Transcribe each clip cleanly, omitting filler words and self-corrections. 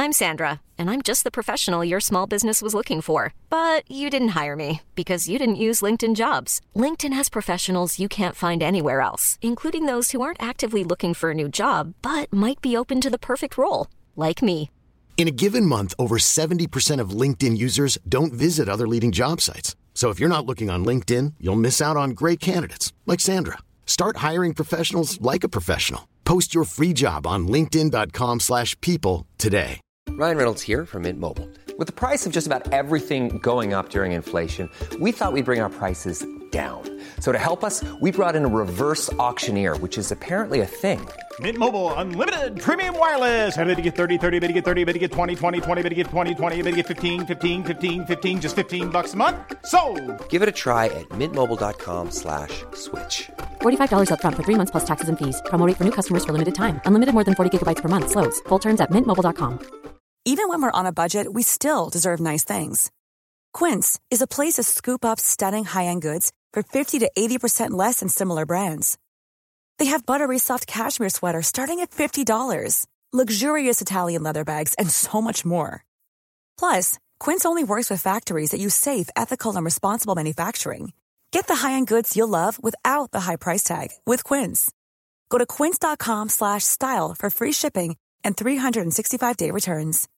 I'm Sandra, and I'm just the professional your small business was looking for. But you didn't hire me because you didn't use LinkedIn Jobs. LinkedIn has professionals you can't find anywhere else, including those who aren't actively looking for a new job, but might be open to the perfect role, like me. In a given month, over 70% of LinkedIn users don't visit other leading job sites. So if you're not looking on LinkedIn, you'll miss out on great candidates like Sandra. Start hiring professionals like a professional. Post your free job on linkedin.com/people today. Ryan Reynolds here from Mint Mobile. With the price of just about everything going up during inflation, we thought we'd bring our prices down. So to help us, we brought in a reverse auctioneer, which is apparently a thing. Mint Mobile Unlimited Premium Wireless. How to get 30, 30, bit to get 30, bit to get 20, 20, 20, bit to get 20, 20, bit to get 15, 15, 15, 15, just $15 a month? Sold! Give it a try at mintmobile.com/switch. $45 up front for 3 months plus taxes and fees. Promo rate for new customers for limited time. Unlimited more than 40 gigabytes per month. Slows full terms at mintmobile.com. Even when we're on a budget, we still deserve nice things. Quince is a place to scoop up stunning high-end goods for 50 to 80% less than similar brands. They have buttery soft cashmere sweaters starting at $50, luxurious Italian leather bags, and so much more. Plus, Quince only works with factories that use safe, ethical, and responsible manufacturing. Get the high-end goods you'll love without the high price tag with Quince. Go to quince.com/style for free shipping and 365-day returns.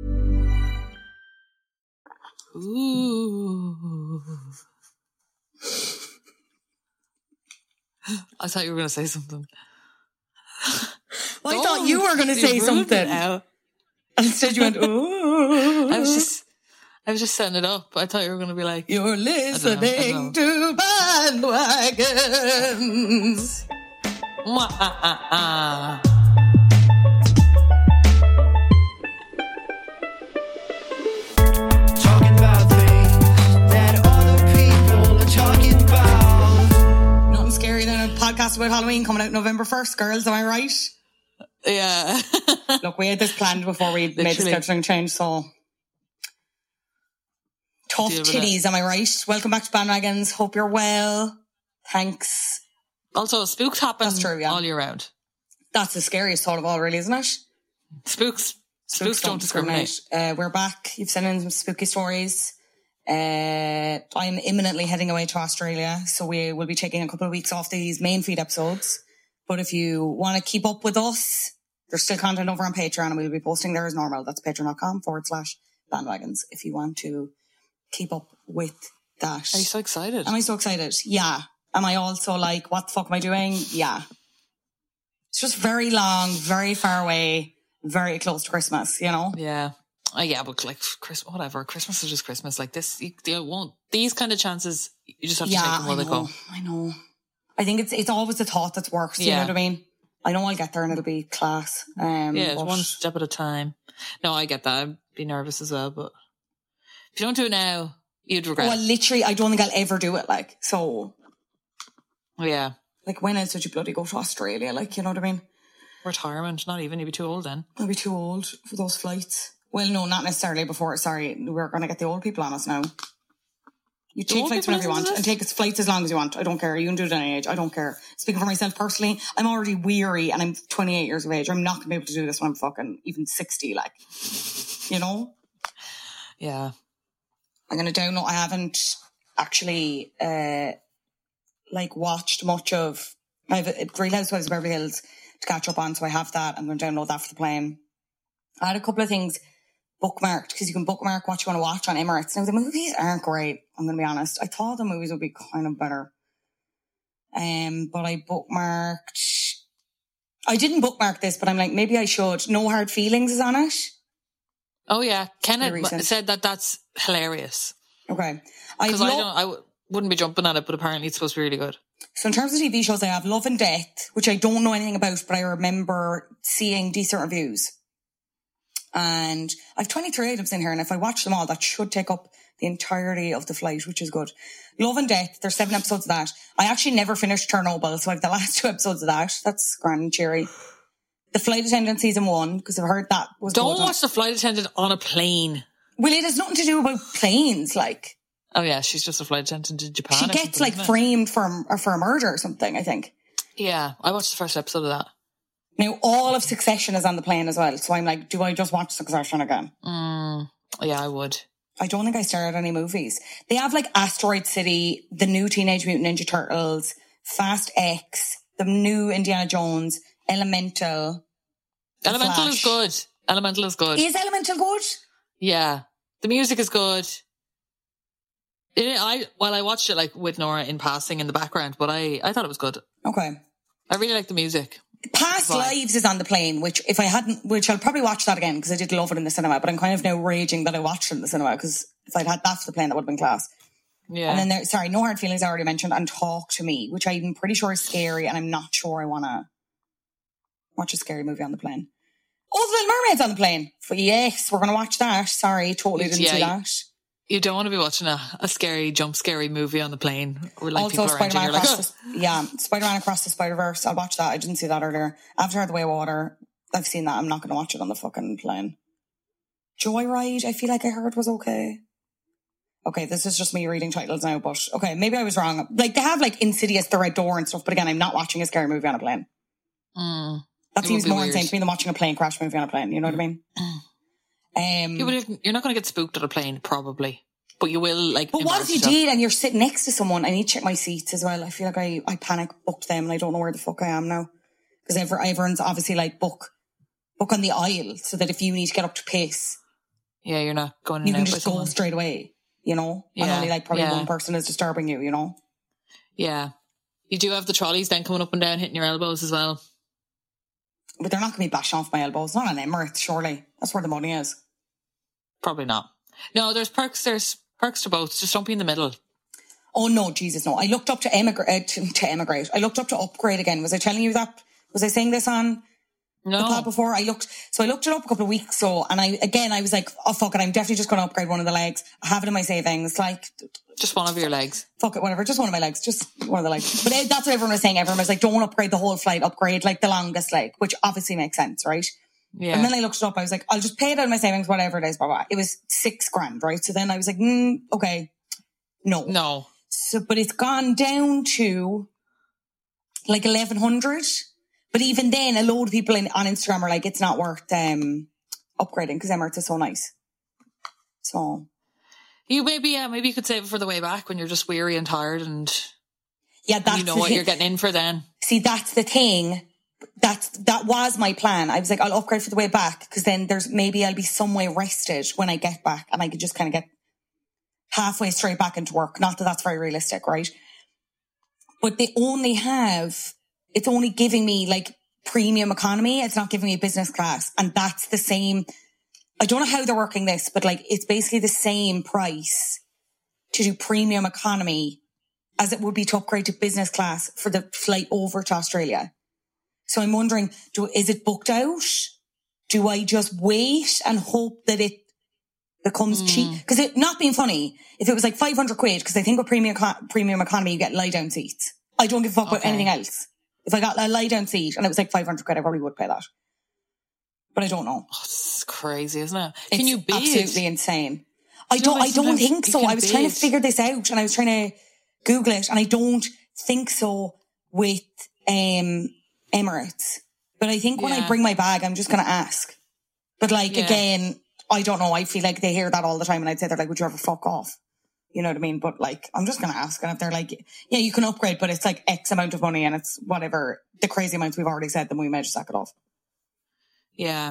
Ooh. I thought you were going to say something. Well, I thought you were going to say something. And instead you went, ooh. I was just setting it up. I thought you were going to be like... You're listening to Bandwagons. Scary than a podcast about Halloween coming out November 1st, girls, am I right? Yeah. Look, we had this planned before we made the scheduling change, so tough titties, am I right? Welcome back to Bandwagons. Hope you're well. Thanks. Also, spooks happen all year round. That's the scariest thought of all, really, isn't it? Spooks don't discriminate. We're back. You've sent in some spooky stories. I'm imminently heading away to Australia, so we will be taking a couple of weeks off these main feed episodes. But if you want to keep up with us, there's still content over on Patreon, and we'll be posting there as normal. That's patreon.com/bandwagons if you want to keep up with that. Are you so excited? Am I so excited? Yeah. Am I also like, what the fuck am I doing? Yeah. It's just very long, very far away, very close to Christmas, you know? Yeah. Yeah, but like Christmas, whatever. Christmas is just Christmas. Like this, you won't. These kind of chances, you just have to take them while they go. I know. I think it's always the thought that's worse. You know what I mean? I know I'll get there and it'll be class. It's one step at a time. No, I get that. I'd be nervous as well, but if you don't do it now, you'd regret. Well, literally, I don't think I'll ever do it. Like, so. Yeah. Like, when else did you bloody go to Australia? Like, you know what I mean? Retirement, not even. You'd be too old then. I'll be too old for those flights. Well, no, not necessarily before. Sorry, we're going to get the old people on us now. You take flights whenever you want and take flights as long as you want. I don't care. You can do it at any age. I don't care. Speaking for myself personally, I'm already weary and I'm 28 years of age. I'm not going to be able to do this when I'm fucking even 60, like, you know? Yeah. I'm going to download. I haven't actually, watched much of, I have Real Housewives of Beverly Hills to catch up on, so I have that. I'm going to download that for the plane. I had a couple of things bookmarked because you can bookmark what you want to watch on Emirates. Now, the movies aren't great, I'm going to be honest. I thought the movies would be kind of better. But I didn't bookmark this, but I'm like, maybe I should. No Hard Feelings is on it. Oh, yeah. Kenneth said that that's hilarious. Okay. Because I wouldn't be jumping at it, but apparently it's supposed to be really good. So in terms of TV shows, I have Love and Death, which I don't know anything about, but I remember seeing decent reviews. And I've 23 items in here, and if I watch them all, that should take up the entirety of the flight, which is good. Love and Death, there's 7 episodes of that. I actually never finished Chernobyl, so I have the last 2 episodes of that. That's grand and cheery. The Flight Attendant season 1, because I've heard that was Don't watch The Flight Attendant on a plane. Well, it has nothing to do about planes, like. Oh yeah, she's just a flight attendant in Japan. She gets like framed for a murder or something, I think. Yeah, I watched the first episode of that. Now, all of Succession is on the plane as well. So I'm like, do I just watch Succession again? Yeah, I would. I don't think I started any movies. They have like Asteroid City, the new Teenage Mutant Ninja Turtles, Fast X, the new Indiana Jones, Elemental. Elemental is good. Elemental is good. Is Elemental good? Yeah. The music is good. I watched it like with Nora in passing in the background, but I thought it was good. Okay. I really like the music. Past Lives is on the plane, which I'll probably watch that again because I did love it in the cinema, but I'm kind of now raging that I watched it in the cinema because if I'd had that for the plane, that would have been class. Yeah. And then No Hard Feelings I already mentioned, and Talk to Me, which I'm pretty sure is scary, and I'm not sure I want to watch a scary movie on the plane. Oh, The Little Mermaid's on the plane. But yes, we're going to watch that. Sorry, totally didn't see that. You don't want to be watching a scary, jump-scary movie on the plane. Where, like, also, people around you, you're like, Spider-Man Across the Spider-Verse. I'll watch that. I didn't see that earlier. Avatar: The Way of Water. I've seen that. I'm not going to watch it on the fucking plane. Joyride, I feel like I heard was okay. Okay, this is just me reading titles now, but okay, maybe I was wrong. Like, they have like Insidious, The Red Door and stuff, but again, I'm not watching a scary movie on a plane. That seems more insane to me than watching a plane crash movie on a plane. You know what I mean? You're not going to get spooked on a plane, probably, but you will. Like, but what if you did and you're sitting next to someone? I need to check my seats as well. I feel like I panic booked them and I don't know where the fuck I am now because everyone's obviously like book on the aisle so that if you need to get up to piss, yeah, you're not going. You can just go straight away. You know, and only like probably one person is disturbing you. You know. Yeah, you do have the trolleys then coming up and down, hitting your elbows as well. But they're not going to be bashing off my elbows. Not on Emirates, surely. That's where the money is. Probably not. No, there's perks. There's perks to both. Just don't be in the middle. Oh, no, Jesus, no. I looked up to emigrate. I looked up to upgrade again. Was I telling you that? Was I saying this on the pod before? I looked it up a couple of weeks ago. And I was like, oh, fuck it. I'm definitely just going to upgrade one of the legs. I have it in my savings. Like, just one of your legs. Fuck it, whatever. Just one of my legs. Just one of the legs. But that's what everyone was saying. Everyone was like, don't upgrade the whole flight. Upgrade like the longest leg, which obviously makes sense, right? Yeah. And then I looked it up. I was like, I'll just pay it out of my savings, whatever it is, blah, blah. It was $6,000, right? So then I was like, okay, no. So, but it's gone down to like 1,100. But even then, a load of people on Instagram are like, it's not worth upgrading because Emirates is so nice. So you maybe you could save it for the way back when you're just weary and tired and that's you know what you're getting in for then. See, that's the thing. That was my plan. I was like, I'll upgrade for the way back because then I'll be some way rested when I get back and I could just kind of get halfway straight back into work. Not that that's very realistic, right? But it's only giving me like premium economy. It's not giving me business class. And that's the same. I don't know how they're working this, but like it's basically the same price to do premium economy as it would be to upgrade to business class for the flight over to Australia. So I'm wondering, is it booked out? Do I just wait and hope that it becomes cheap? Because it not being funny, if it was like 500 quid, because I think with premium economy you get lie down seats. I don't give a fuck about anything else. If I got a lie down seat and it was like 500 quid, I probably would pay that. But I don't know. Oh, it's crazy, isn't it? Can you bid? Absolutely insane. I don't think so. I was trying to figure this out and I was trying to Google it and I don't think so with Emirates. But I think when I bring my bag, I'm just going to ask. But again, I don't know. I feel like they hear that all the time and I'd say they're like, would you ever fuck off? You know what I mean? But like, I'm just going to ask. And if they're like, yeah, you can upgrade, but it's like X amount of money and it's whatever the crazy amounts we've already said, then we may just sack it off. Yeah.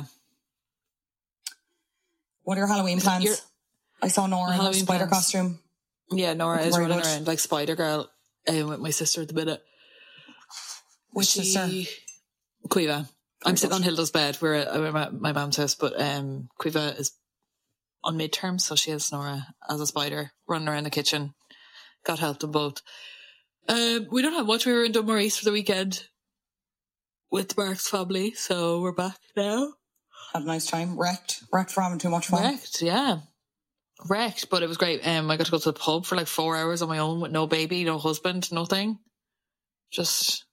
What are your Halloween plans? I saw Nora in her spider costume. Yeah, Nora is running around like Spider-Girl with my sister at the minute. Which sister? Quiva. I'm sitting on Hilda's bed. We're at my mum's house, but Quiva is on midterm, so she has Nora as a spider running around the kitchen. God help them both. We don't have much. We were in Dunmore for the weekend with the Marks family, so we're back now. Had a nice time. Wrecked for having too much fun. Wrecked, but it was great. I got to go to the pub for like 4 hours on my own with no baby, no husband, nothing. Just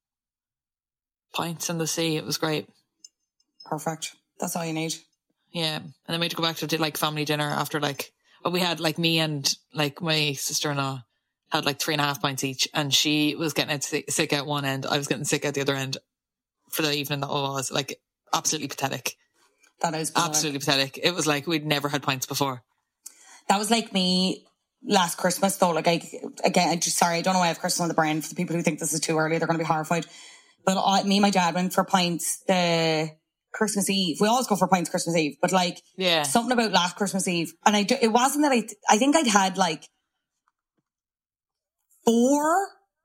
pints in the sea. It was great. Perfect. That's all you need. Yeah. And then we had to go back to like family dinner after we had like me and like my sister-in-law had like 3.5 pints each and she was getting sick at one end. I was getting sick at the other end for the evening that was. Like, absolutely pathetic. That is pathetic. Absolutely pathetic. It was like we'd never had pints before. That was like me last Christmas, though. Like, I don't know why I have Christmas on the brain. For the people who think this is too early, they're going to be horrified. But me and my dad went for pints the Christmas Eve. We always go for pints Christmas Eve. But like, something about last Christmas Eve. And it wasn't that I think I'd had like 4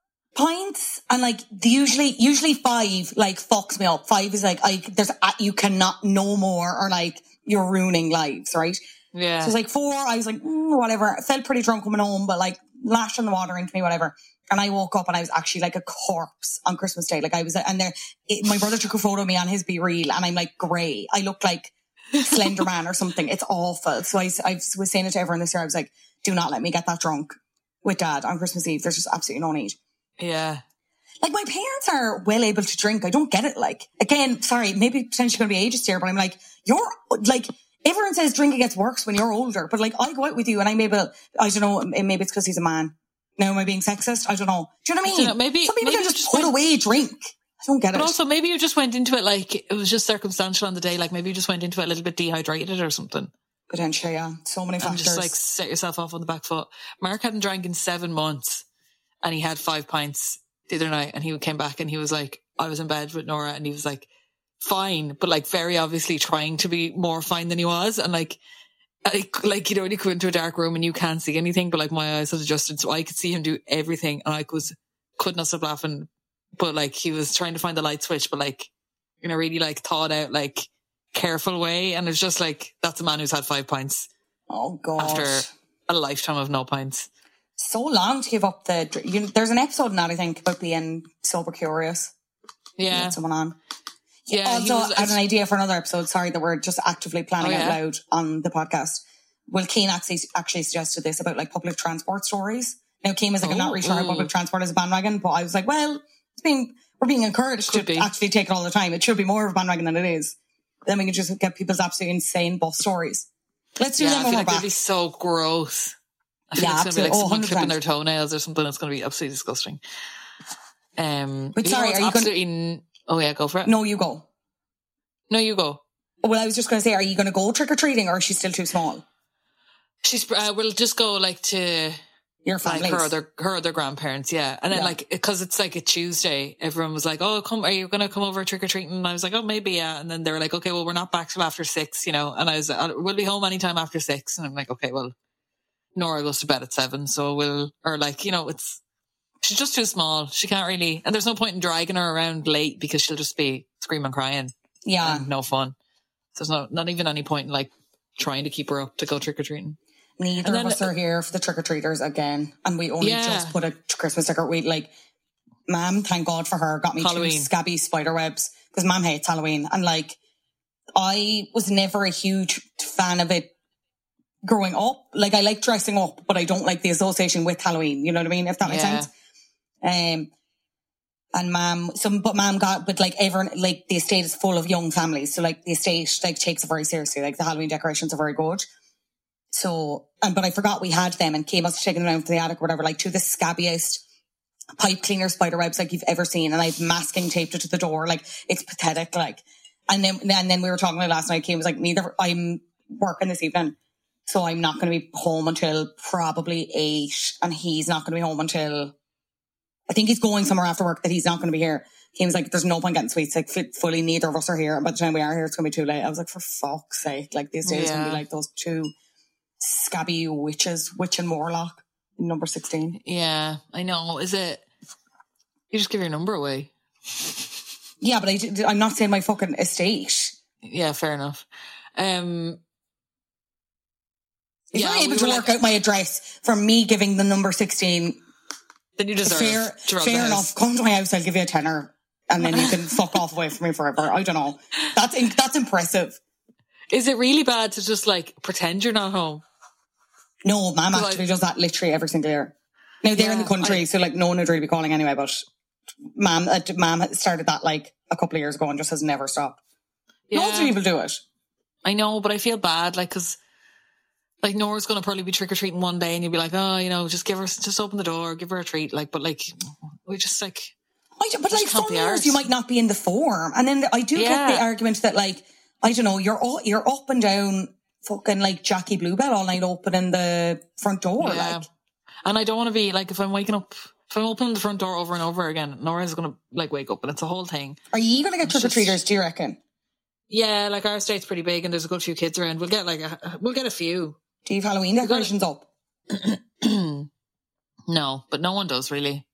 pints, and like usually 5 like fucks me up. 5 is like you cannot no more, or like you're ruining lives, right? Yeah. So it's like 4. I was like whatever. I felt pretty drunk coming home, but like lashing the water into me, whatever. And I woke up and I was actually like a corpse on Christmas Day. Like I was, and my brother took a photo of me on his Be Real, and I'm like grey. I look like Slender Man or something. It's awful. So I was saying it to everyone this year. I was like, do not let me get that drunk with Dad on Christmas Eve. There's just absolutely no need. Yeah. Like, my parents are well able to drink. I don't get it. Like, again, sorry, maybe potentially going to be ageist here, but I'm like, you're like, everyone says drinking gets worse when you're older, but like, I go out with you and I'm able, I don't know, maybe it's because he's a man. Now, am I being sexist? I don't know. Do you know what I mean? Maybe some people can just put away drink. I don't get it. But also, maybe you just went into it like it was just circumstantial on the day. Like, maybe you just went into it a little bit dehydrated or something. Potentially, yeah. So many factors. And just like set yourself off on the back foot. Mark hadn't drank in 7 months, and he had 5 pints the other night, and he came back and he was like, I was in bed with Nora, and he was like, fine, but like very obviously trying to be more fine than he was. And like, you know, when you go into a dark room and you can't see anything, but like my eyes had adjusted so I could see him do everything, and I could not stop laughing. But like, he was trying to find the light switch, but like, in a really like thought out, like careful way. And it's just like, that's a man who's had 5 pints. Oh God. After a lifetime of no pints. So long to give up there's an episode in that, I think, about being sober curious. Yeah. Someone on. Yeah. Also, I had an idea for another episode, sorry, that we're just actively planning out loud on the podcast. Well, Keane actually suggested this about like public transport stories. Now, Keane was like, I'm not really sure how public transport is a bandwagon, but I was like, well, we're being encouraged to actually take it all the time. It should be more of a bandwagon than it is. Then we can just get people's absolutely insane bus stories. Let's do them when we're back. It'll be so gross. I feel it's going to be like someone clipping their toenails or something. It's going to be absolutely disgusting. But sorry, are you going to... Oh yeah, go for it. No, you go. No, you go. Well, I was just going to say, are you going to go trick-or-treating, or is she still too small? We'll just go like to... Your family. Like her other grandparents, yeah. And then like, because it's like a Tuesday, everyone was like, oh, are you going to come over trick-or-treating? And I was like, oh, maybe, yeah. And then they were like, okay, well, we're not back till after 6, you know. And I was, we'll be home anytime after 6. And I'm like, okay, well, Nora goes to bed at 7, so she's just too small. She can't really, and there's no point in dragging her around late because she'll just be screaming, crying. Yeah. And no fun. So there's not even any point in like trying to keep her up to go trick-or-treating. Neither of us are here for the trick-or-treaters again. And we only just put a Christmas sticker. Mom, thank God for her, got me Halloween. 2 scabby spider webs, because Mom hates Halloween. And like, I was never a huge fan of it growing up. Like, I like dressing up, but I don't like the association with Halloween. You know what I mean? If that makes sense. And Mom got, but like everyone, like the estate is full of young families. So like the estate like takes it very seriously. Like the Halloween decorations are very good. So, but I forgot we had them, and Kay must have taken them out to the attic or whatever, like 2 of the scabbiest pipe cleaner spider webs like you've ever seen. And I've masking taped it to the door. Like, it's pathetic. Like, and then we were talking about it last night. Kay was like, I'm working this evening, so I'm not going to be home until probably 8. And he's not going to be home until, I think he's going somewhere after work that he's not going to be here. He was like, there's no point getting sweets. Like, fully neither of us are here. And by the time we are here, it's going to be too late. I was like, for fuck's sake. Like, these days going to be like those 2 scabby witches, Witch and Warlock, number 16. Yeah, I know. Is it? You just give your number away. Yeah, but I'm not saying my fucking estate. Yeah, fair enough. If you're able to work out my address from me giving the number 16, then you deserve fair enough. Come to my house, I'll give you a tenner, and then you can fuck off away from me forever. I don't know. That's impressive. Is it really bad to just like pretend you're not home? No, Mom actually does that literally every single year. Now they're in the country, so like no one would really be calling anyway. But Mom started that like a couple of years ago and just has never stopped. Yeah. Loads of people do it. I know, but I feel bad, like, because like Nora's going to probably be trick or treating one day, and you'll be like, oh, you know, just open the door, give her a treat, like. But like, we just like. But like some years you might not be in the form. And then I do get the argument that like, I don't know, you're up and down fucking like Jackie Bluebell all night opening the front door. Yeah. Like. And I don't want to be like, if I'm opening the front door over and over again, Nora's going to like wake up and it's a whole thing. Are you going to get trick-or-treaters, do you reckon? Yeah, like our estate's pretty big and there's a good few kids around. We'll get a few. Do you have Halloween decorations up? No, but no one does really.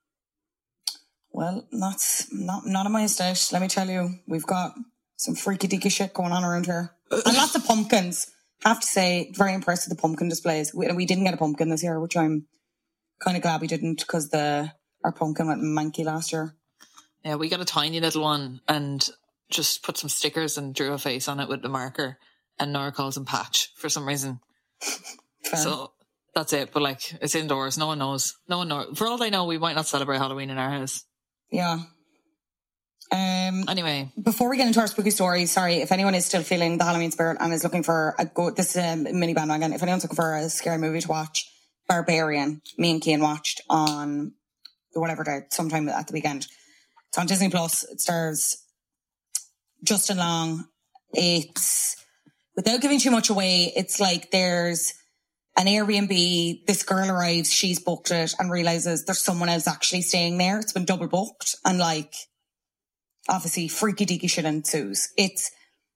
Well, that's not on my estate. Let me tell you, we've got some freaky deaky shit going on around here. And lots of pumpkins. I have to say, very impressed with the pumpkin displays. We didn't get a pumpkin this year, which I'm kind of glad we didn't, because our pumpkin went manky last year. Yeah, we got a tiny little one and just put some stickers and drew a face on it with the marker, and Nora calls him Patch for some reason. Fair. So that's it. But like, it's indoors. No one knows. For all I know, we might not celebrate Halloween in our house. Yeah. Anyway, before we get into our spooky stories, sorry, if anyone is still feeling the Halloween spirit and is looking for this is a mini bandwagon. If anyone's looking for a scary movie to watch, Barbarian, me and Cian watched on whatever day, sometime at the weekend. It's on Disney Plus. It stars Justin Long. It's, without giving too much away, it's like there's an Airbnb, this girl arrives, she's booked it and realizes there's someone else actually staying there. It's been double booked, and like, obviously freaky deaky shit ensues. It's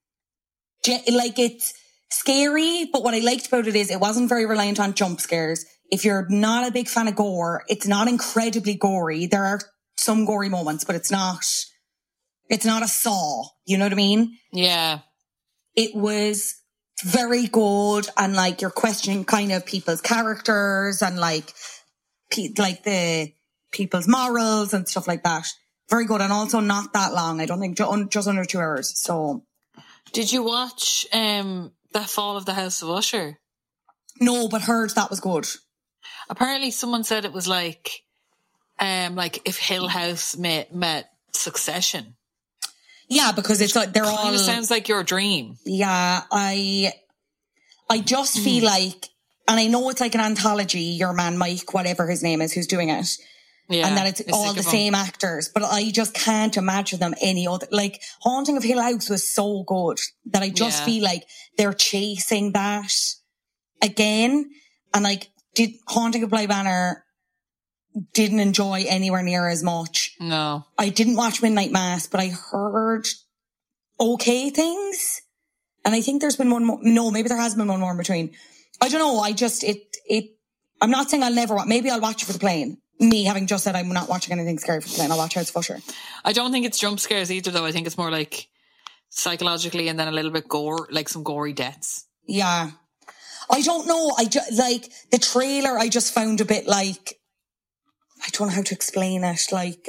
scary, but what I liked about it is it wasn't very reliant on jump scares. If you're not a big fan of gore, it's not incredibly gory. There are some gory moments, but it's not a Saw. You know what I mean? Yeah. It was very good, and like you're questioning kind of people's characters and like the people's morals and stuff like that. Very good, and also not that long. I don't think just under 2 hours. So, did you watch The Fall of the House of Usher? No, but heard that was good. Apparently, someone said it was like if Hill House met Succession. Yeah, because it's like they're all. It sounds like your dream. Yeah, I just feel like, and I know it's like an anthology. Your man Mike, whatever his name is, who's doing it. Yeah, and that it's all the same actors, but I just can't imagine them any other. Like, Haunting of Hill House was so good that I just feel like they're chasing that again. And like, Haunting of Bly Manor didn't enjoy anywhere near as much. No. I didn't watch Midnight Mass, but I heard okay things. And I think there's been one more. No, maybe there has been one more in between. I don't know. I'm not saying I'll never watch. Maybe I'll watch it for the plane. Me having just said I'm not watching anything scary for the plane. I'll watch House of Usher. I don't think it's jump scares either, though. I think it's more like psychologically and then a little bit gore, like some gory deaths. Yeah. I don't know. Like the trailer, I just found a bit like, I don't know how to explain it, like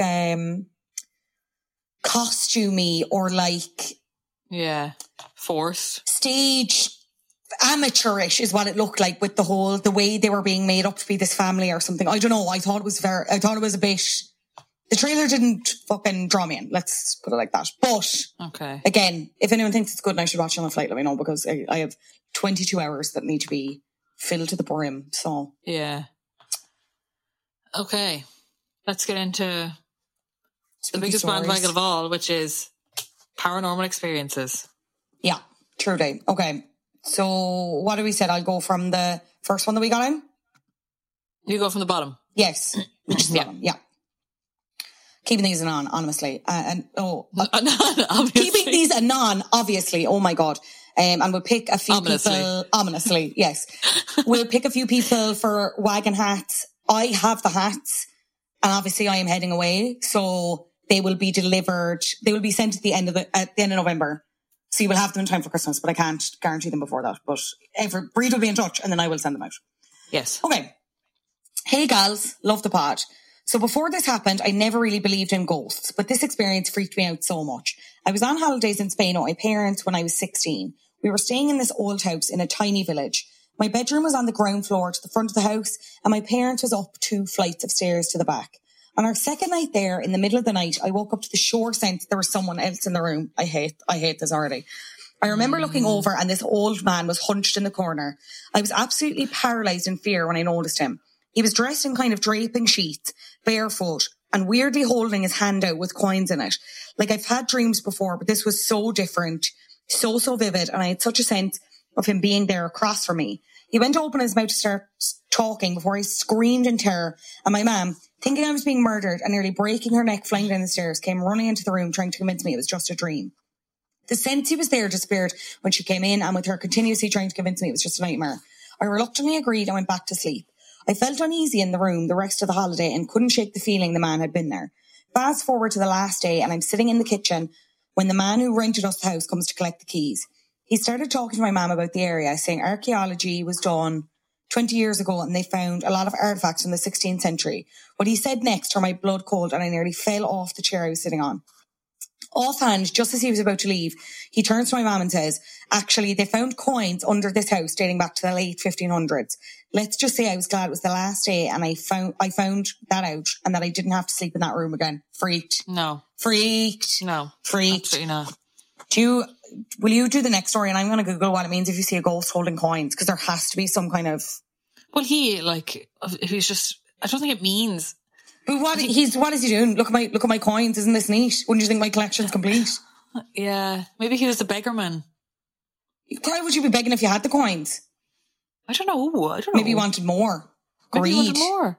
costumey or like, yeah, forced, stage amateurish is what it looked like, with the way they were being made up to be this family or something. I don't know. I thought it was a bit. The trailer didn't fucking draw me in. Let's put it like that. But okay, again, if anyone thinks it's good and I should watch it on a flight, let me know, because I have 22 hours that need to be filled to the brim. So yeah. Okay, let's get into the biggest bandwagon of all, which is paranormal experiences. Yeah, true day. Okay, so what do we said? I'll go from the first one that we got in. You go from the bottom. Yes, which is the bottom. Yeah. Keeping these anon, honestly. Keeping these anon, obviously. Oh my God. And we'll pick a few people. Ominously, yes. We'll pick a few people for wagon hats. I have the hats, and obviously I am heading away, so they will be delivered. They will be sent at the end of November, so you will have them in time for Christmas. But I can't guarantee them before that. But Breed will be in touch, and then I will send them out. Yes. Okay. Hey gals, love the pod. So before this happened, I never really believed in ghosts, but this experience freaked me out so much. I was on holidays in Spain with my parents when I was 16. We were staying in this old house in a tiny village. My bedroom was on the ground floor to the front of the house, and my parents was up 2 flights of stairs to the back. On our second night there, in the middle of the night, I woke up to the sure sense there was someone else in the room. I hate this already. I remember looking over, and this old man was hunched in the corner. I was absolutely paralysed in fear when I noticed him. He was dressed in kind of draping sheets, barefoot, and weirdly holding his hand out with coins in it. Like, I've had dreams before, but this was so different, so vivid, and I had such a sense of him being there across from me. He went to open his mouth to start talking before I screamed in terror, and my mum, thinking I was being murdered and nearly breaking her neck flying down the stairs, came running into the room trying to convince me it was just a dream. The sense he was there disappeared when she came in, and with her continuously trying to convince me it was just a nightmare. I reluctantly agreed and went back to sleep. I felt uneasy in the room the rest of the holiday and couldn't shake the feeling the man had been there. Fast forward to the last day, and I'm sitting in the kitchen when the man who rented us the house comes to collect the keys. He started talking to my mum about the area, saying archaeology was done 20 years ago and they found a lot of artefacts from the 16th century. What he said next turned my blood cold and I nearly fell off the chair I was sitting on. Offhand, just as he was about to leave, he turns to my mum and says, actually, they found coins under this house dating back to the late 1500s. Let's just say I was glad it was the last day and I found that out and that I didn't have to sleep in that room again. Freaked. No. Freaked. No. Freaked. Absolutely not. Will you do the next story? And I'm going to Google what it means if you see a ghost holding coins, because there has to be some kind of... Well, he's just... I don't think it means... But what is he doing? Look at my coins. Isn't this neat? Wouldn't you think my collection's complete? Yeah. Maybe he was a beggarman. Why would you be begging if you had the coins? I don't know. Maybe you wanted more. Greed. Maybe you wanted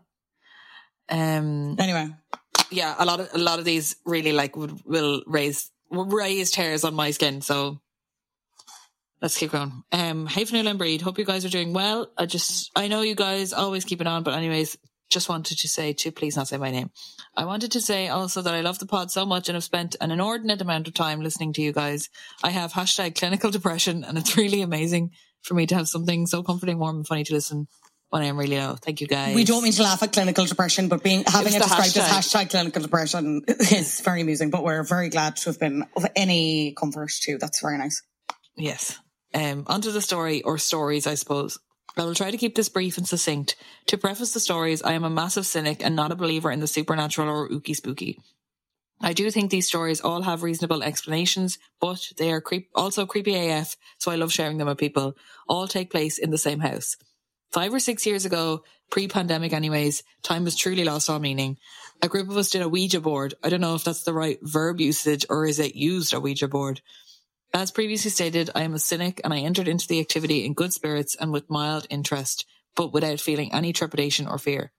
more. Anyway. Yeah, a lot of these really will raise hairs on my skin, so let's keep going. Hey Fionnuala and Breed, hope you guys are doing well. I know you guys always keep it on, but anyways, just wanted to say to please not say my name. I wanted to say also that I love the pod so much and have spent an inordinate amount of time listening to you guys. I have #clinical depression and it's really amazing for me to have something so comforting, warm and funny to listen when I am really low. Thank you guys. We don't mean to laugh at clinical depression, but having it described as #clinical depression is very amusing, but we're very glad to have been of any comfort too. That's very nice. Yes. Onto the story, or stories, I suppose. I will try to keep this brief and succinct. To preface the stories, I am a massive cynic and not a believer in the supernatural or ooky spooky. I do think these stories all have reasonable explanations, but they are also creepy AF, so I love sharing them with people. All take place in the same house. 5 or 6 years ago, pre-pandemic anyways, time was truly lost all meaning. A group of us did a Ouija board. I don't know if that's the right verb usage or is it used a Ouija board. As previously stated, I am a cynic and I entered into the activity in good spirits and with mild interest, but without feeling any trepidation or fear.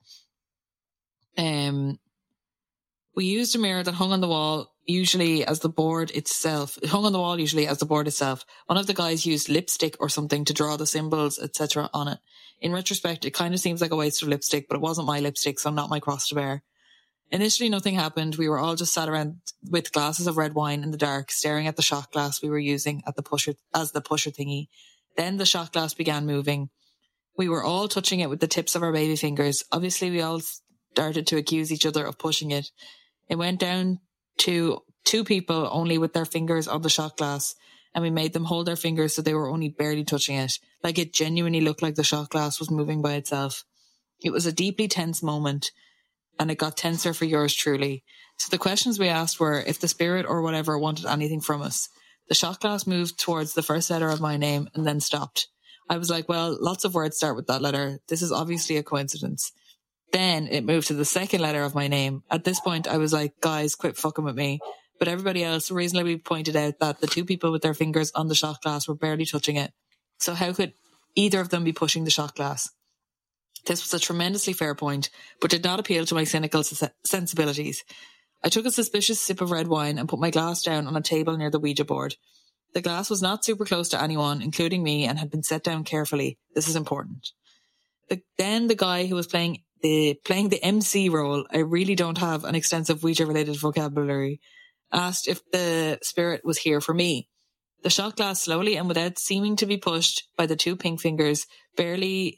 We used a mirror that hung on the wall, usually as the board itself. One of the guys used lipstick or something to draw the symbols, etc. on it. In retrospect, it kind of seems like a waste of lipstick, but it wasn't my lipstick, so not my cross to bear. Initially, nothing happened. We were all just sat around with glasses of red wine in the dark, staring at the shot glass we were using as the pusher thingy. Then the shot glass began moving. We were all touching it with the tips of our baby fingers. Obviously, we all started to accuse each other of pushing it. It went down to 2 people only with their fingers on the shot glass, and we made them hold their fingers so they were only barely touching it. Like it genuinely looked like the shot glass was moving by itself. It was a deeply tense moment, and it got tenser for yours truly. So the questions we asked were if the spirit or whatever wanted anything from us. The shot glass moved towards the first letter of my name and then stopped. I was like, well, lots of words start with that letter. This is obviously a coincidence. Then it moved to the second letter of my name. At this point, I was like, guys, quit fucking with me. But everybody else reasonably pointed out that the 2 people with their fingers on the shot glass were barely touching it. So how could either of them be pushing the shot glass? This was a tremendously fair point, but did not appeal to my cynical sensibilities. I took a suspicious sip of red wine and put my glass down on a table near the Ouija board. The glass was not super close to anyone, including me, and had been set down carefully. This is important. Then the guy who was playing the MC role, I really don't have an extensive Ouija-related vocabulary, asked if the spirit was here for me. The shot glass slowly and without seeming to be pushed by the 2 pinky fingers barely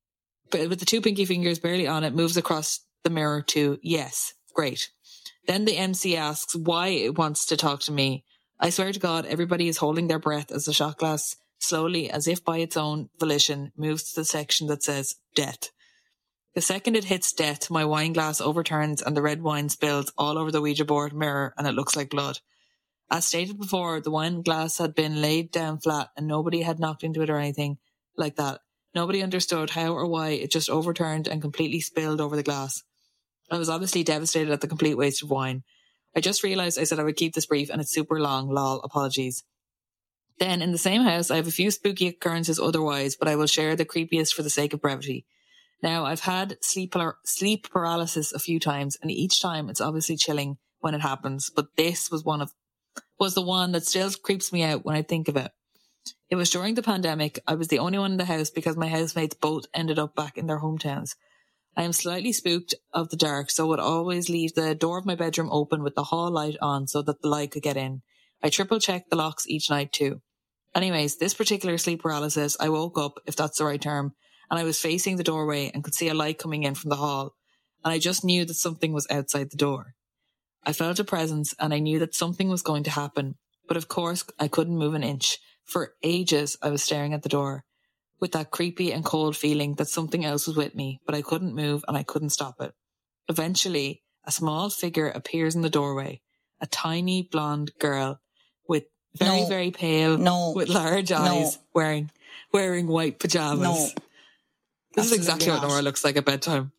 on it, moves across the mirror to yes. Great. Then the MC asks why it wants to talk to me. I swear to God, everybody is holding their breath as the shot glass slowly, as if by its own volition, moves to the section that says death. The second it hits death, my wine glass overturns and the red wine spills all over the Ouija board mirror and it looks like blood. As stated before, the wine glass had been laid down flat and nobody had knocked into it or anything like that. Nobody understood how or why it just overturned and completely spilled over the glass. I was obviously devastated at the complete waste of wine. I just realised I said I would keep this brief and it's super long, lol, apologies. Then in the same house, I have a few spooky occurrences otherwise, but I will share the creepiest for the sake of brevity. Now, I've had sleep paralysis a few times, and each time it's obviously chilling when it happens, but this was the one that still creeps me out when I think of it. It was during the pandemic. I was the only one in the house because my housemates both ended up back in their hometowns. I am slightly spooked of the dark, so would always leave the door of my bedroom open with the hall light on so that the light could get in. I triple checked the locks each night too. Anyways, this particular sleep paralysis, I woke up, if that's the right term, and I was facing the doorway and could see a light coming in from the hall, and I just knew that something was outside the door. I felt a presence and I knew that something was going to happen, but of course I couldn't move an inch. For ages I was staring at the door, with that creepy and cold feeling that something else was with me, but I couldn't move and I couldn't stop it. Eventually, a small figure appears in the doorway, a tiny blonde girl with very pale, with large eyes, wearing white pajamas. This is exactly what Nora looks like at bedtime.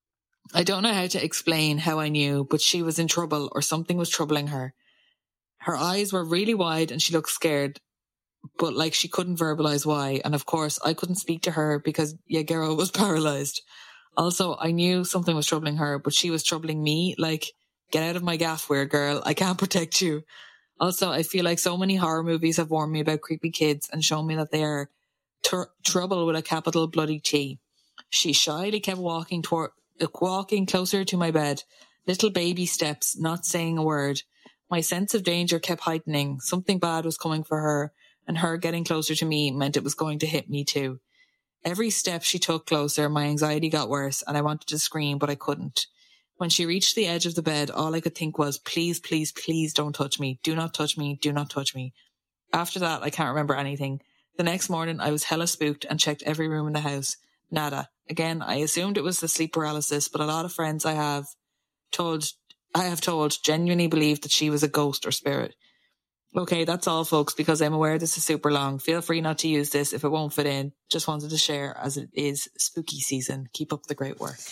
I don't know how to explain how I knew, but she was in trouble or something was troubling her. Her eyes were really wide and she looked scared, but like she couldn't verbalize why. And of course, I couldn't speak to her because Yagero was paralyzed. Also, I knew something was troubling her, but she was troubling me. Like, get out of my gaff, weird girl. I can't protect you. Also, I feel like so many horror movies have warned me about creepy kids and shown me that they are trouble with a capital bloody T. She shyly kept walking closer to my bed, little baby steps, not saying a word. My sense of danger kept heightening. Something bad was coming for her, and her getting closer to me meant it was going to hit me too. Every step she took closer, my anxiety got worse, and I wanted to scream, but I couldn't. When she reached the edge of the bed, all I could think was, please, please, please don't touch me. Do not touch me. Do not touch me. After that, I can't remember anything. The next morning, I was hella spooked and checked every room in the house. Nada. Again, I assumed it was the sleep paralysis, but a lot of friends I have told genuinely believed that she was a ghost or spirit. Okay, that's all, folks, because I'm aware this is super long. Feel free not to use this if it won't fit in. Just wanted to share as it is spooky season. Keep up the great work.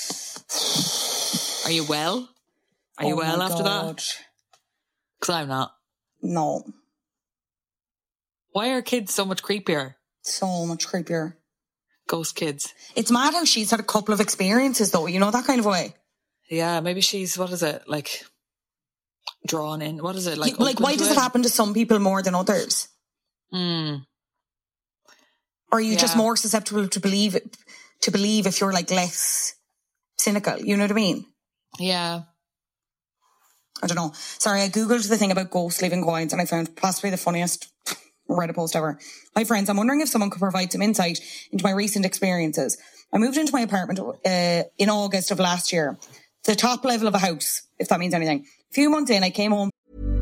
Are you well? Are you well after that? Because I'm not. No. Why are kids so much creepier? So much creepier. Ghost kids. It's mad how she's had a couple of experiences though, you know, that kind of way. Yeah, maybe she's, what is it, like, drawn in? What is it, like? Like, why does it happen to some people more than others? Or are you just more susceptible to believe if you're, like, less cynical, you know what I mean? Yeah. I don't know. Sorry, I Googled the thing about ghosts leaving coins and I found possibly the funniest Reddit post ever. Hi friends, I'm wondering if someone could provide some insight into my recent experiences. I moved into my apartment in August of last year. The top level of a house, if that means anything. A few months in, I came home.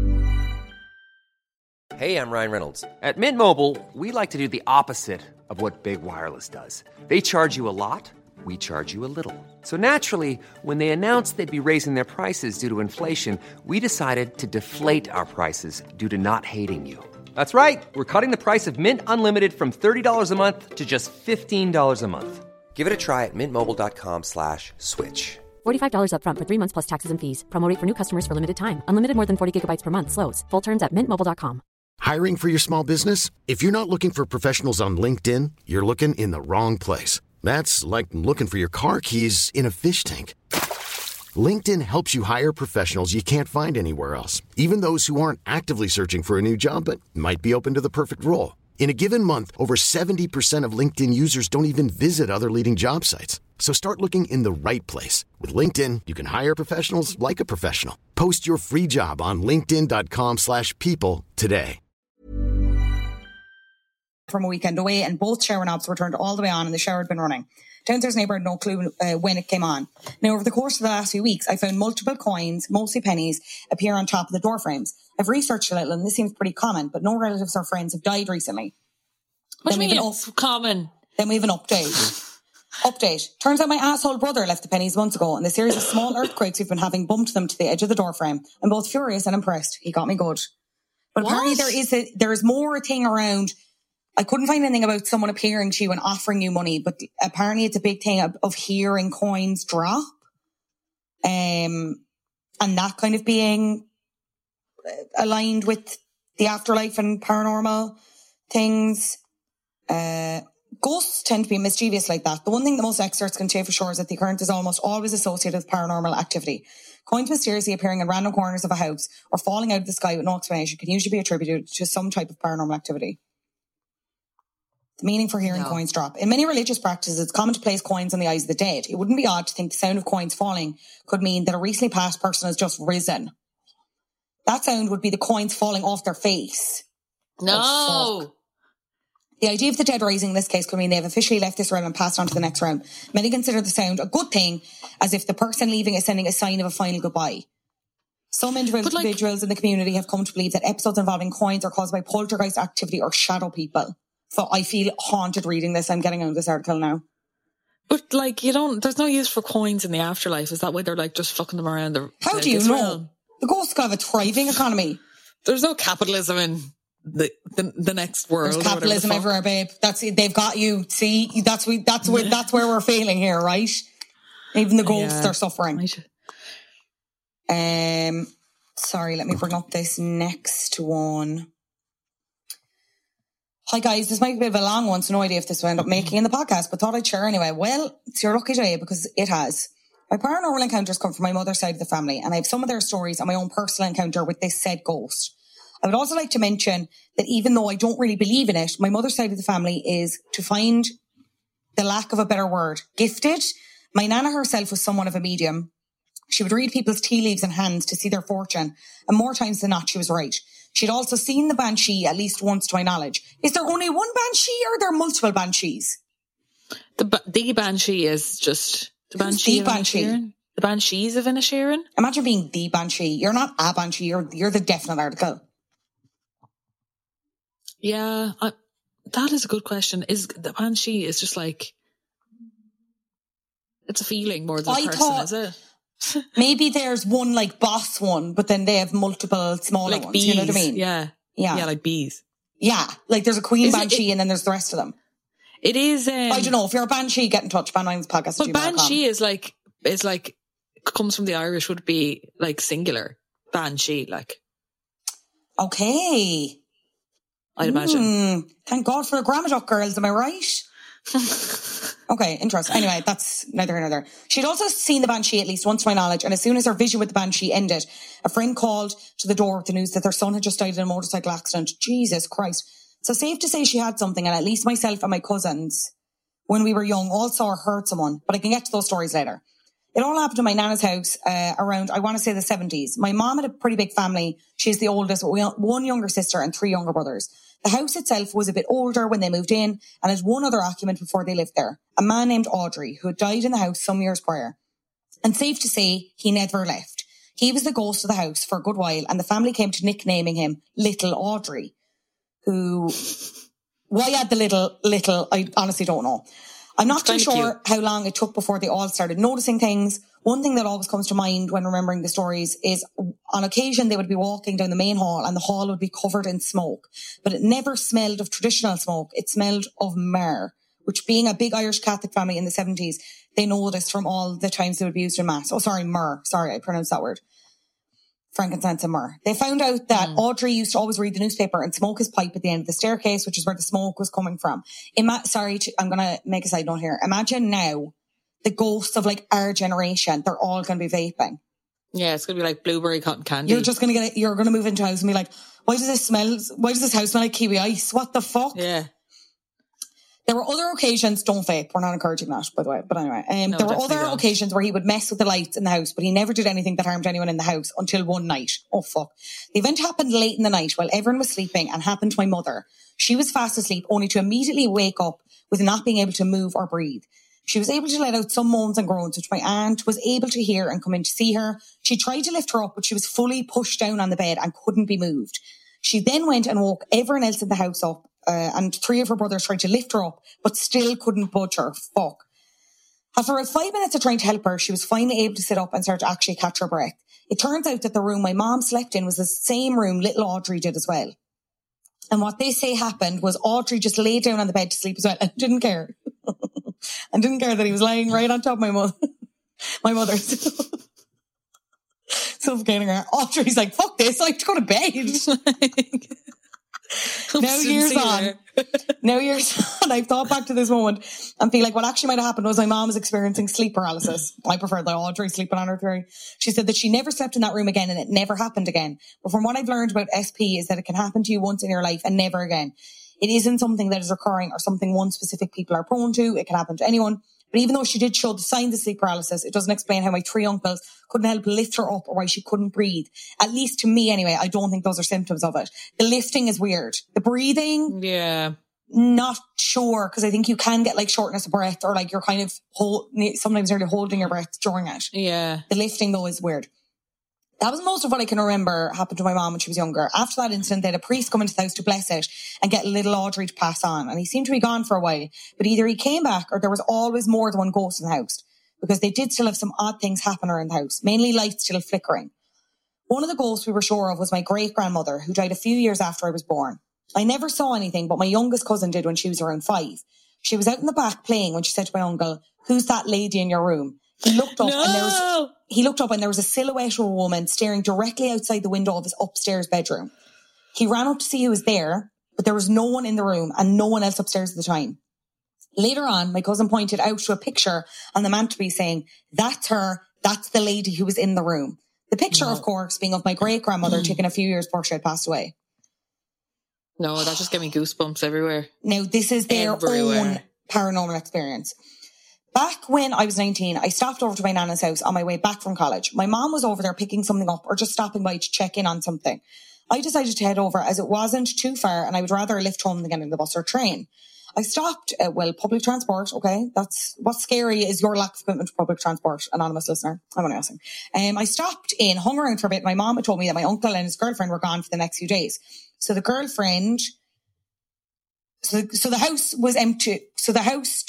Hey, I'm Ryan Reynolds. At Mint Mobile, we like to do the opposite of what Big Wireless does. They charge you a lot. We charge you a little. So naturally, when they announced they'd be raising their prices due to inflation, we decided to deflate our prices due to not hating you. That's right. We're cutting the price of Mint Unlimited from $30 a month to just $15 a month. Give it a try at mintmobile.com/switch. $45 up front for 3 months plus taxes and fees. Promo rate for new customers for limited time. Unlimited more than 40 gigabytes per month. Slows full terms at mintmobile.com. Hiring for your small business? If you're not looking for professionals on LinkedIn, you're looking in the wrong place. That's like looking for your car keys in a fish tank. LinkedIn helps you hire professionals you can't find anywhere else, even those who aren't actively searching for a new job but might be open to the perfect role. In a given month, over 70% of LinkedIn users don't even visit other leading job sites. So start looking in the right place. With LinkedIn, you can hire professionals like a professional. Post your free job on linkedin.com/people today. From a weekend away, and both shower knobs were turned all the way on and the shower had been running. Downstairs neighbour had no clue when it came on. Now, over the course of the last few weeks, I found multiple coins, mostly pennies, appear on top of the door frames. I've researched a little and this seems pretty common, but no relatives or friends have died recently. What do you mean it's common? Then we have an update. Turns out my asshole brother left the pennies months ago, and the series of small earthquakes we've been having bumped them to the edge of the door frame. I'm both furious and impressed. He got me good. But apparently there is more a thing around. I couldn't find anything about someone appearing to you and offering you money, but apparently it's a big thing of hearing coins drop. And that kind of being aligned with the afterlife and paranormal things. Ghosts tend to be mischievous like that. The one thing that most experts can say for sure is that the occurrence is almost always associated with paranormal activity. Coins mysteriously appearing in random corners of a house or falling out of the sky with no explanation can usually be attributed to some type of paranormal activity. The meaning for hearing coins drop. In many religious practices, it's common to place coins in the eyes of the dead. It wouldn't be odd to think the sound of coins falling could mean that a recently passed person has just risen. That sound would be the coins falling off their face. No! The idea of the dead rising in this case could mean they have officially left this realm and passed on to the next realm. Many consider the sound a good thing, as if the person leaving is sending a sign of a final goodbye. Some individuals in the community have come to believe that episodes involving coins are caused by poltergeist activity or shadow people. So I feel haunted reading this. I'm getting out of this article now. But like, there's no use for coins in the afterlife. Is that why they're like just fucking them around? How do you know? Realm? The ghosts have a thriving economy. There's no capitalism in the next world. There's capitalism everywhere, babe. They've got you. See, that's where we're failing here, right? Even the ghosts are suffering. Right. Sorry, let me bring up this next one. Hi guys, this might be a bit of a long one, so no idea if this will end up making in the podcast, but thought I'd share anyway. Well, it's your lucky day because it has. My paranormal encounters come from my mother's side of the family, and I have some of their stories and my own personal encounter with this said ghost. I would also like to mention that even though I don't really believe in it, my mother's side of the family is, to find the lack of a better word, gifted. My nana herself was somewhat of a medium. She would read people's tea leaves and hands to see their fortune, and more times than not, she was right. She'd also seen the banshee at least once to my knowledge. Is there only one banshee or are there multiple banshees? The banshee is just the banshee. The banshees of Inisherin? Imagine being the banshee. You're not a banshee, you're the definite article. Yeah, that is a good question. Is the banshee is just like, it's a feeling more than a person, is it? Maybe there's one like boss one, but then they have multiple smaller like ones. Bees. You know what I mean? Yeah, like bees. Yeah, like there's a queen banshee and then there's the rest of them. It is. I don't know. If you're a banshee, get in touch. Podcast. But banshee is like comes from the Irish. Would be like singular banshee. Like okay. I'd imagine. Thank God for the Grammar Duck girls, am I right? Okay, interesting. Anyway, that's neither here nor there. She'd also seen the banshee at least once to my knowledge, and as soon as her vision with the banshee ended, a friend called to the door with the news that their son had just died in a motorcycle accident. Jesus Christ. So safe to say she had something, and at least myself and my cousins, when we were young, all saw or heard someone, but I can get to those stories later. It all happened in my nana's house around, I want to say, the 70s. My mom had a pretty big family. She's the oldest, one younger sister and 3 younger brothers. The house itself was a bit older when they moved in and had one other occupant before they lived there, a man named Audrey, who had died in the house some years prior. And safe to say, he never left. He was the ghost of the house for a good while, and the family came to nicknaming him Little Audrey, who... Why add the little, I honestly don't know. I'm not too sure how long it took before they all started noticing things. One thing that always comes to mind when remembering the stories is on occasion they would be walking down the main hall and the hall would be covered in smoke. But it never smelled of traditional smoke. It smelled of myrrh, which being a big Irish Catholic family in the 70s, they noticed from all the times they would be used in mass. Oh, sorry, myrrh. Sorry, I pronounced that word. Frankincense and myrrh. They found out that Audrey used to always read the newspaper and smoke his pipe at the end of the staircase, which is where the smoke was coming from. I'm going to make a side note here. Imagine now the ghosts of like our generation, they're all going to be vaping. Yeah, it's going to be like blueberry cotton candy. You're going to move into a house and be like, why does this house smell like kiwi ice? What the fuck? Yeah. There were other occasions, don't vape, we're not encouraging that, by the way, but anyway, there were other occasions where he would mess with the lights in the house, but he never did anything that harmed anyone in the house until one night. Oh, fuck. The event happened late in the night while everyone was sleeping and happened to my mother. She was fast asleep, only to immediately wake up with not being able to move or breathe. She was able to let out some moans and groans, which my aunt was able to hear and come in to see her. She tried to lift her up, but she was fully pushed down on the bed and couldn't be moved. She then went and woke everyone else in the house up, and 3 of her brothers tried to lift her up, but still couldn't budge her. Fuck. After about 5 minutes of trying to help her, she was finally able to sit up and start to actually catch her breath. It turns out that the room my mom slept in was the same room little Audrey did as well. And what they say happened was Audrey just lay down on the bed to sleep as well and didn't care. And didn't care that he was lying right on top of my mother. suffocating her. Audrey's like, fuck this, I have to go to bed. Now years on, I've thought back to this moment and feel like what actually might have happened was my mom was experiencing sleep paralysis. I prefer the Audrey sleeping on her theory. She said that she never slept in that room again and it never happened again. But from what I've learned about SP is that it can happen to you once in your life and never again. It isn't something that is recurring or something one specific people are prone to. It can happen to anyone. But even though she did show the signs of sleep paralysis, it doesn't explain how my 3 uncles couldn't help lift her up or why she couldn't breathe. At least to me anyway, I don't think those are symptoms of it. The lifting is weird. The breathing, not sure, because I think you can get like shortness of breath or like you're kind of sometimes nearly holding your breath during it. Yeah. The lifting though is weird. That was most of what I can remember happened to my mom when she was younger. After that incident, they had a priest come into the house to bless it and get little Audrey to pass on. And he seemed to be gone for a while. But either he came back or there was always more than one ghost in the house. Because they did still have some odd things happen around the house. Mainly lights still flickering. One of the ghosts we were sure of was my great-grandmother, who died a few years after I was born. I never saw anything, but my youngest cousin did when she was around 5. She was out in the back playing when she said to my uncle, "Who's that lady in your room?" He looked up and there was a silhouette of a woman staring directly outside the window of his upstairs bedroom. He ran up to see who was there, but there was no one in the room and no one else upstairs at the time. Later on, my cousin pointed out to a picture on the mantelpiece saying, "That's her, that's the lady who was in the room." The picture, of course, being of my great-grandmother taken a few years before she had passed away. No, that just gave me goosebumps everywhere. Now, this is their own paranormal experience. Back when I was 19, I stopped over to my nana's house on my way back from college. My mom was over there picking something up or just stopping by to check in on something. I decided to head over as it wasn't too far and I would rather lift home than get in the bus or train. I stopped at, public transport, okay? That's what's scary is your lack of commitment to public transport, anonymous listener. I'm only asking. I stopped in, hung around for a bit. My mom had told me that my uncle and his girlfriend were gone for the next few days. So the girlfriend... So the house was empty. So the house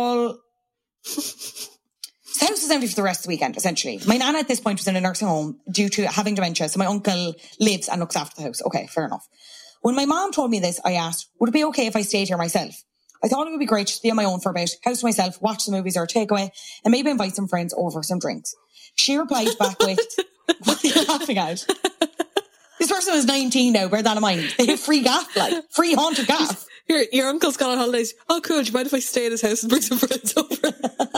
was empty for the rest of the weekend, essentially. My nana at this point was in a nursing home due to having dementia, so my uncle lives and looks after the house. Okay, fair enough. When my mom told me this, I asked, would it be okay if I stayed here myself? I thought it would be great to be on my own for a bit, house to myself, watch some movies or a takeaway, and maybe invite some friends over for some drinks. She replied back with, what are you laughing at? This person was 19 now, bear that in mind. They have free gaff, free haunted gaff. Your uncle's gone on holidays. Oh, cool. Do you mind if I stay at his house and bring some friends over?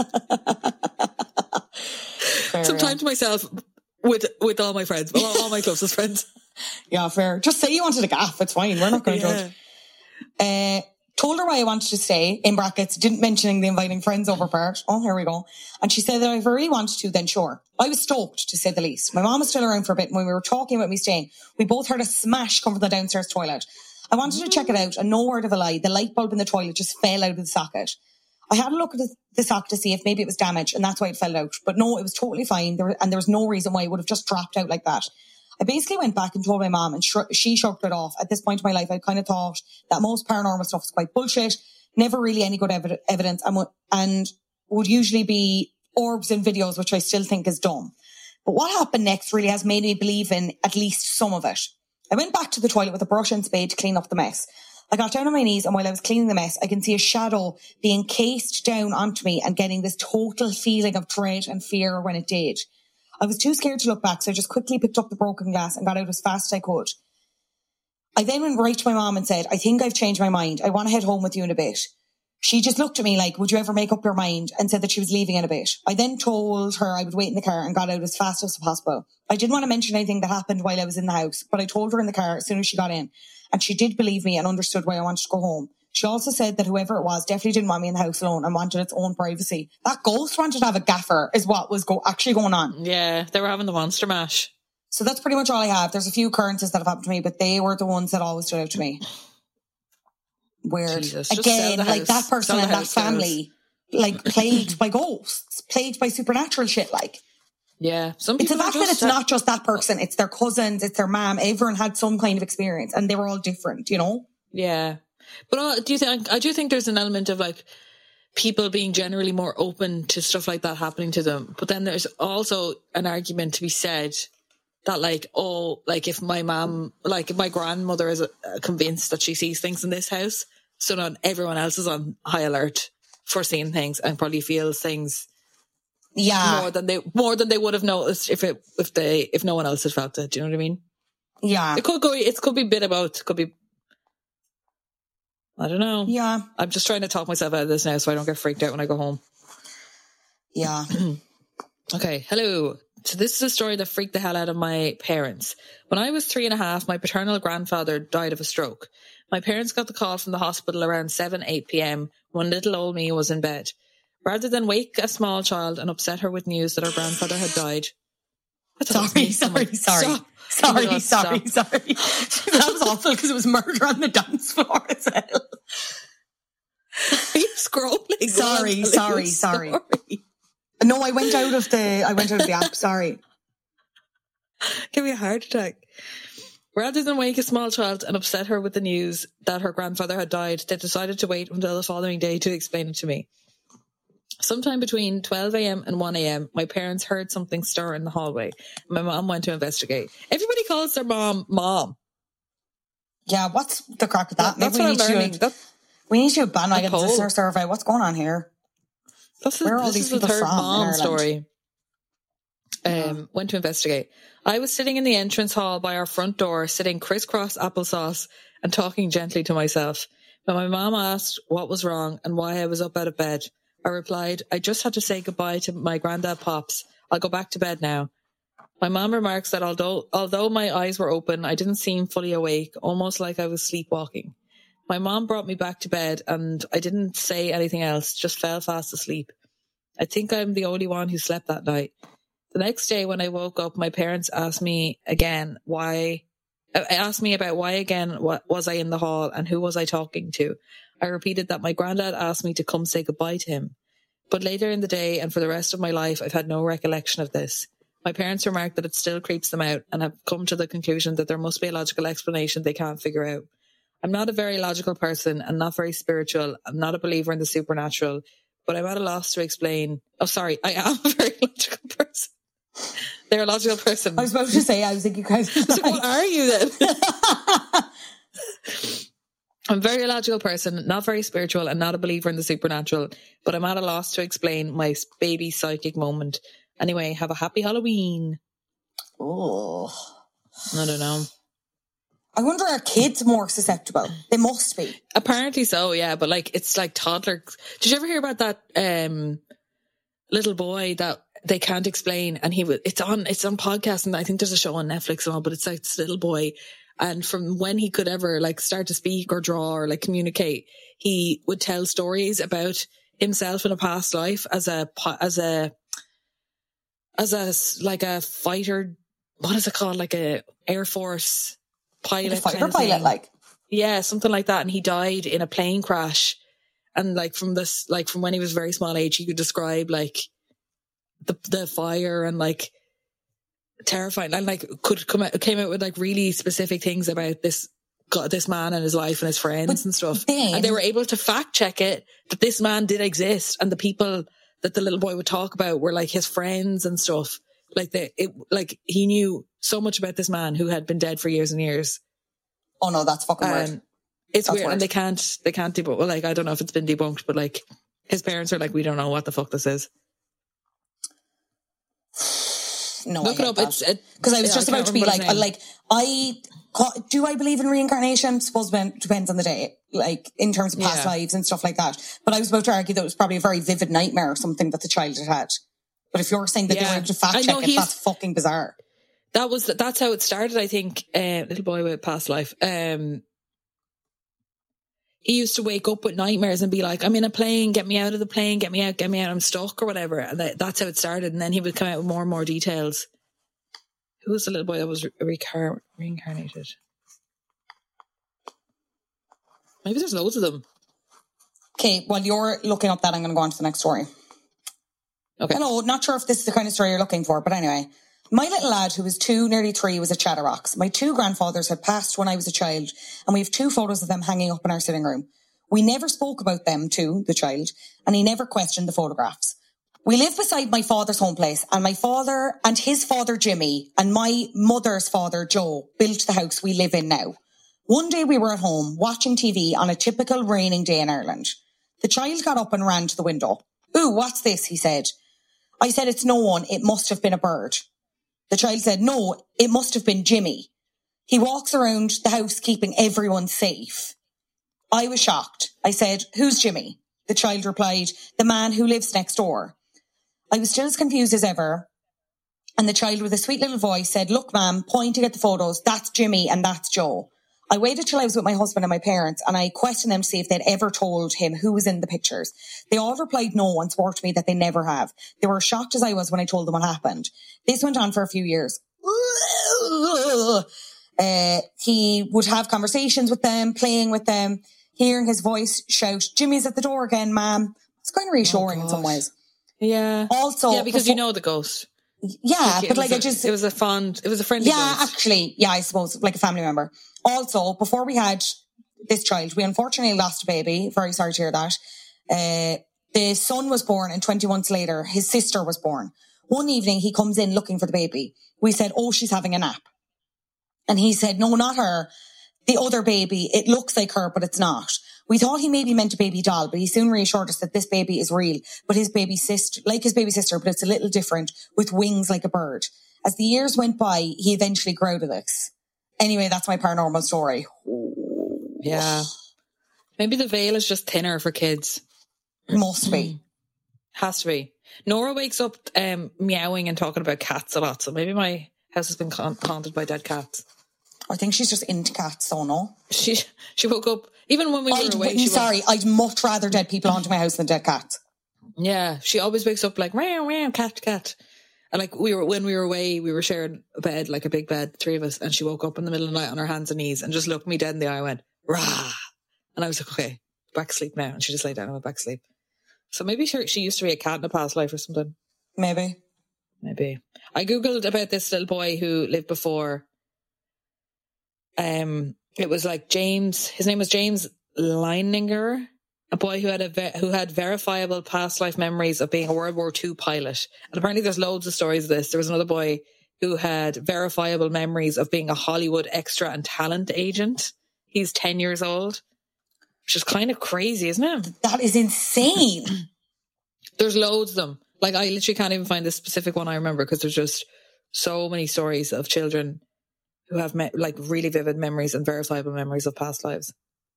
Some time to myself with all my friends, all my closest friends. Yeah, fair. Just say you wanted a gaff. It's fine. We're not going to judge. Told her why I wanted to stay, in brackets, didn't mention the inviting friends over part. Oh, here we go. And she said that if I really wanted to, then sure. I was stoked, to say the least. My mom was still around for a bit, and when we were talking about me staying, we both heard a smash come from the downstairs toilet. I wanted to check it out, and no word of a lie, the light bulb in the toilet just fell out of the socket. I had a look at the socket to see if maybe it was damaged, and that's why it fell out. But no, it was totally fine, and there was no reason why it would have just dropped out like that. I basically went back and told my mom, and she shrugged it off. At this point in my life, I kind of thought that most paranormal stuff is quite bullshit, never really any good evidence, and would usually be orbs in videos, which I still think is dumb. But what happened next really has made me believe in at least some of it. I went back to the toilet with a brush and spade to clean up the mess. I got down on my knees, and while I was cleaning the mess, I can see a shadow being cased down onto me and getting this total feeling of dread and fear when it did. I was too scared to look back, so I just quickly picked up the broken glass and got out as fast as I could. I then went right to my mom and said, I think I've changed my mind. I want to head home with you in a bit. She just looked at me like, would you ever make up your mind? And said that she was leaving in a bit. I then told her I would wait in the car and got out as fast as possible. I didn't want to mention anything that happened while I was in the house, but I told her in the car as soon as she got in. And she did believe me and understood why I wanted to go home. She also said that whoever it was definitely didn't want me in the house alone and wanted its own privacy. That ghost wanted to have a gaffer is what was actually going on. Yeah, they were having the monster mash. So that's pretty much all I have. There's a few occurrences that have happened to me, but they were the ones that always stood out to me. Weird. Jesus, again, like that person and that family, like plagued by ghosts, plagued by supernatural shit, like. Yeah. Some people it's the fact that it's not just that person, it's their cousins, it's their mom, everyone had some kind of experience and they were all different, you know? Yeah. But I do think there's an element of like people being generally more open to stuff like that happening to them. But then there's also an argument to be said that like, oh, like if my mom, like if my grandmother is convinced that she sees things in this house, so not everyone else is on high alert for seeing things and probably feels things Yeah. More than they would have noticed if no one else had felt it. Do you know what I mean? Yeah. It could be a bit of both. It could be, I don't know. Yeah. I'm just trying to talk myself out of this now so I don't get freaked out when I go home. Yeah. Okay. Hello. So this is a story that freaked the hell out of my parents. When I was 3.5, my paternal grandfather died of a stroke. My parents got the call from the hospital around 8 p.m. when little old me was in bed. Rather than wake a small child and upset her with news that her grandfather had died. Sorry. That was awful because it was murder on the dance floor as well. Are you scrolling? Sorry. No, I went out of the app, sorry. Give me a heart attack. Rather than wake a small child and upset her with the news that her grandfather had died, they decided to wait until the following day to explain it to me. Sometime between 12 a.m. and 1 a.m., my parents heard something stir in the hallway. My mom went to investigate. Everybody calls their mom. Yeah, what's the crack with that? That's what I'm learning. We need to do a bandwagon listener survey. What's going on here? This is the third mom story. Went to investigate. I was sitting in the entrance hall by our front door, sitting crisscross applesauce and talking gently to myself. When my mom asked what was wrong and why I was up out of bed, I replied, I just had to say goodbye to my granddad Pops. I'll go back to bed now. My mom remarks that although my eyes were open, I didn't seem fully awake, almost like I was sleepwalking. My mom brought me back to bed and I didn't say anything else, just fell fast asleep. I think I'm the only one who slept that night. The next day when I woke up, my parents asked me about why again was I in the hall and who was I talking to. I repeated that my granddad asked me to come say goodbye to him. But later in the day and for the rest of my life, I've had no recollection of this. My parents remarked that it still creeps them out and have come to the conclusion that there must be a logical explanation they can't figure out. I'm not a very logical person and not very spiritual. I'm not a believer in the supernatural, but I'm at a loss to explain. Oh, sorry. I am a very logical person. They're a logical person. I was about to say, I was thinking, what are you then? I'm a very logical person, not very spiritual and not a believer in the supernatural, but I'm at a loss to explain my baby psychic moment. Anyway, have a happy Halloween. Oh. I don't know. I wonder, are kids more susceptible? They must be. Apparently so, yeah, but it's like toddler. Did you ever hear about that little boy that they can't explain? And it's on podcast, and I think there's a show on Netflix and all, but it's like this little boy. And from when he could ever start to speak or draw or communicate, he would tell stories about himself in a past life as a fighter. What is it called? Like a Air Force pilot. A fighter pilot, yeah, something like that. And he died in a plane crash. And from when he was a very small age, he could describe the fire and terrifying, and came out with really specific things about this man and his life and his friends and stuff. And they were able to fact check it, that this man did exist, and the people that the little boy would talk about were his friends and stuff. He knew so much about this man who had been dead for years and years. Oh no, that's fucking weird. It's weird, and they can't debunk. Well, I don't know if it's been debunked, but his parents are we don't know what the fuck this is. No, look it up. It's because I was just about to be do I believe in reincarnation? Suppose it depends on the day, in terms of past lives and stuff like that. But I was about to argue that it was probably a very vivid nightmare or something that the child had had. But if you're saying that they were able to fact check it, that's fucking bizarre. That's how it started. I think little boy with past life. He used to wake up with nightmares and be like, I'm in a plane, get me out of the plane, get me out, I'm stuck or whatever. And that's how it started. And then he would come out with more and more details. Who was the little boy that was reincarnated? Maybe there's loads of them. Okay, while you're looking up that, I'm going to go on to the next story. Okay. Hello, not sure if this is the kind of story you're looking for, but anyway. My little lad, who was 2, nearly 3, was at Chatterbox. My 2 grandfathers had passed when I was a child, and we have 2 photos of them hanging up in our sitting room. We never spoke about them to the child, and he never questioned the photographs. We live beside my father's home place, and my father and his father Jimmy and my mother's father Joe built the house we live in now. One day we were at home watching TV on a typical raining day in Ireland. The child got up and ran to the window. "Ooh, what's this?" he said. I said, it's no one. It must have been a bird. The child said, no, it must have been Jimmy. He walks around the house keeping everyone safe. I was shocked. I said, who's Jimmy? The child replied, the man who lives next door. I was still as confused as ever. And the child with a sweet little voice said, look, ma'am, pointing at the photos, that's Jimmy and that's Joe. I waited till I was with my husband and my parents, and I questioned them to see if they'd ever told him who was in the pictures. They all replied no and swore to me that they never have. They were as shocked as I was when I told them what happened. This went on for a few years. He would have conversations with them, playing with them, hearing his voice shout, Jimmy's at the door again, ma'am. It's kind of reassuring in some ways. Yeah. Also, yeah, because you know the ghost. Yeah, like but like it was a friendly yeah, ghost. Actually, yeah, I suppose like a family member. Also, before we had this child, we unfortunately lost a baby. Very sorry to hear that. The son was born and 20 months later, his sister was born. One evening, he comes in looking for the baby. We said, oh, she's having a nap. And he said, no, not her. The other baby, it looks like her, but it's not. We thought he maybe meant a baby doll, but he soon reassured us that this baby is real, but his baby sister, but it's a little different with wings like a bird. As the years went by, he eventually grew out of this. Anyway, that's my paranormal story. Yeah. Maybe the veil is just thinner for kids. Must be. Has to be. Nora wakes up meowing and talking about cats a lot, so maybe my house has been haunted by dead cats. I think she's just into cats, so no. She woke up, even when we were away. I'd much rather dead people haunting my house than dead cats. Yeah, she always wakes up like, meow, meow, cat. And like when we were away, we were sharing a bed, like a big bed, three of us, and she woke up in the middle of the night on her hands and knees and just looked me dead in the eye and went, rah. And I was like, okay, back to sleep now. And she just lay down and went back to sleep. So maybe she used to be a cat in a past life or something. Maybe. I Googled about this little boy who lived before. It was like James. His name was James Leininger, a boy who had verifiable past life memories of being a World War II pilot. And apparently, there's loads of stories of this. There was another boy who had verifiable memories of being a Hollywood extra and talent agent. He's 10 years old, which is kind of crazy, isn't it? That is insane. There's loads of them. Like, I literally can't even find the specific one I remember because there's just so many stories of children who have like really vivid memories and verifiable memories of past lives.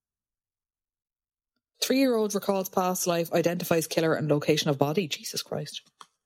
3-year-old recalls past life, identifies killer and location of body. Jesus Christ.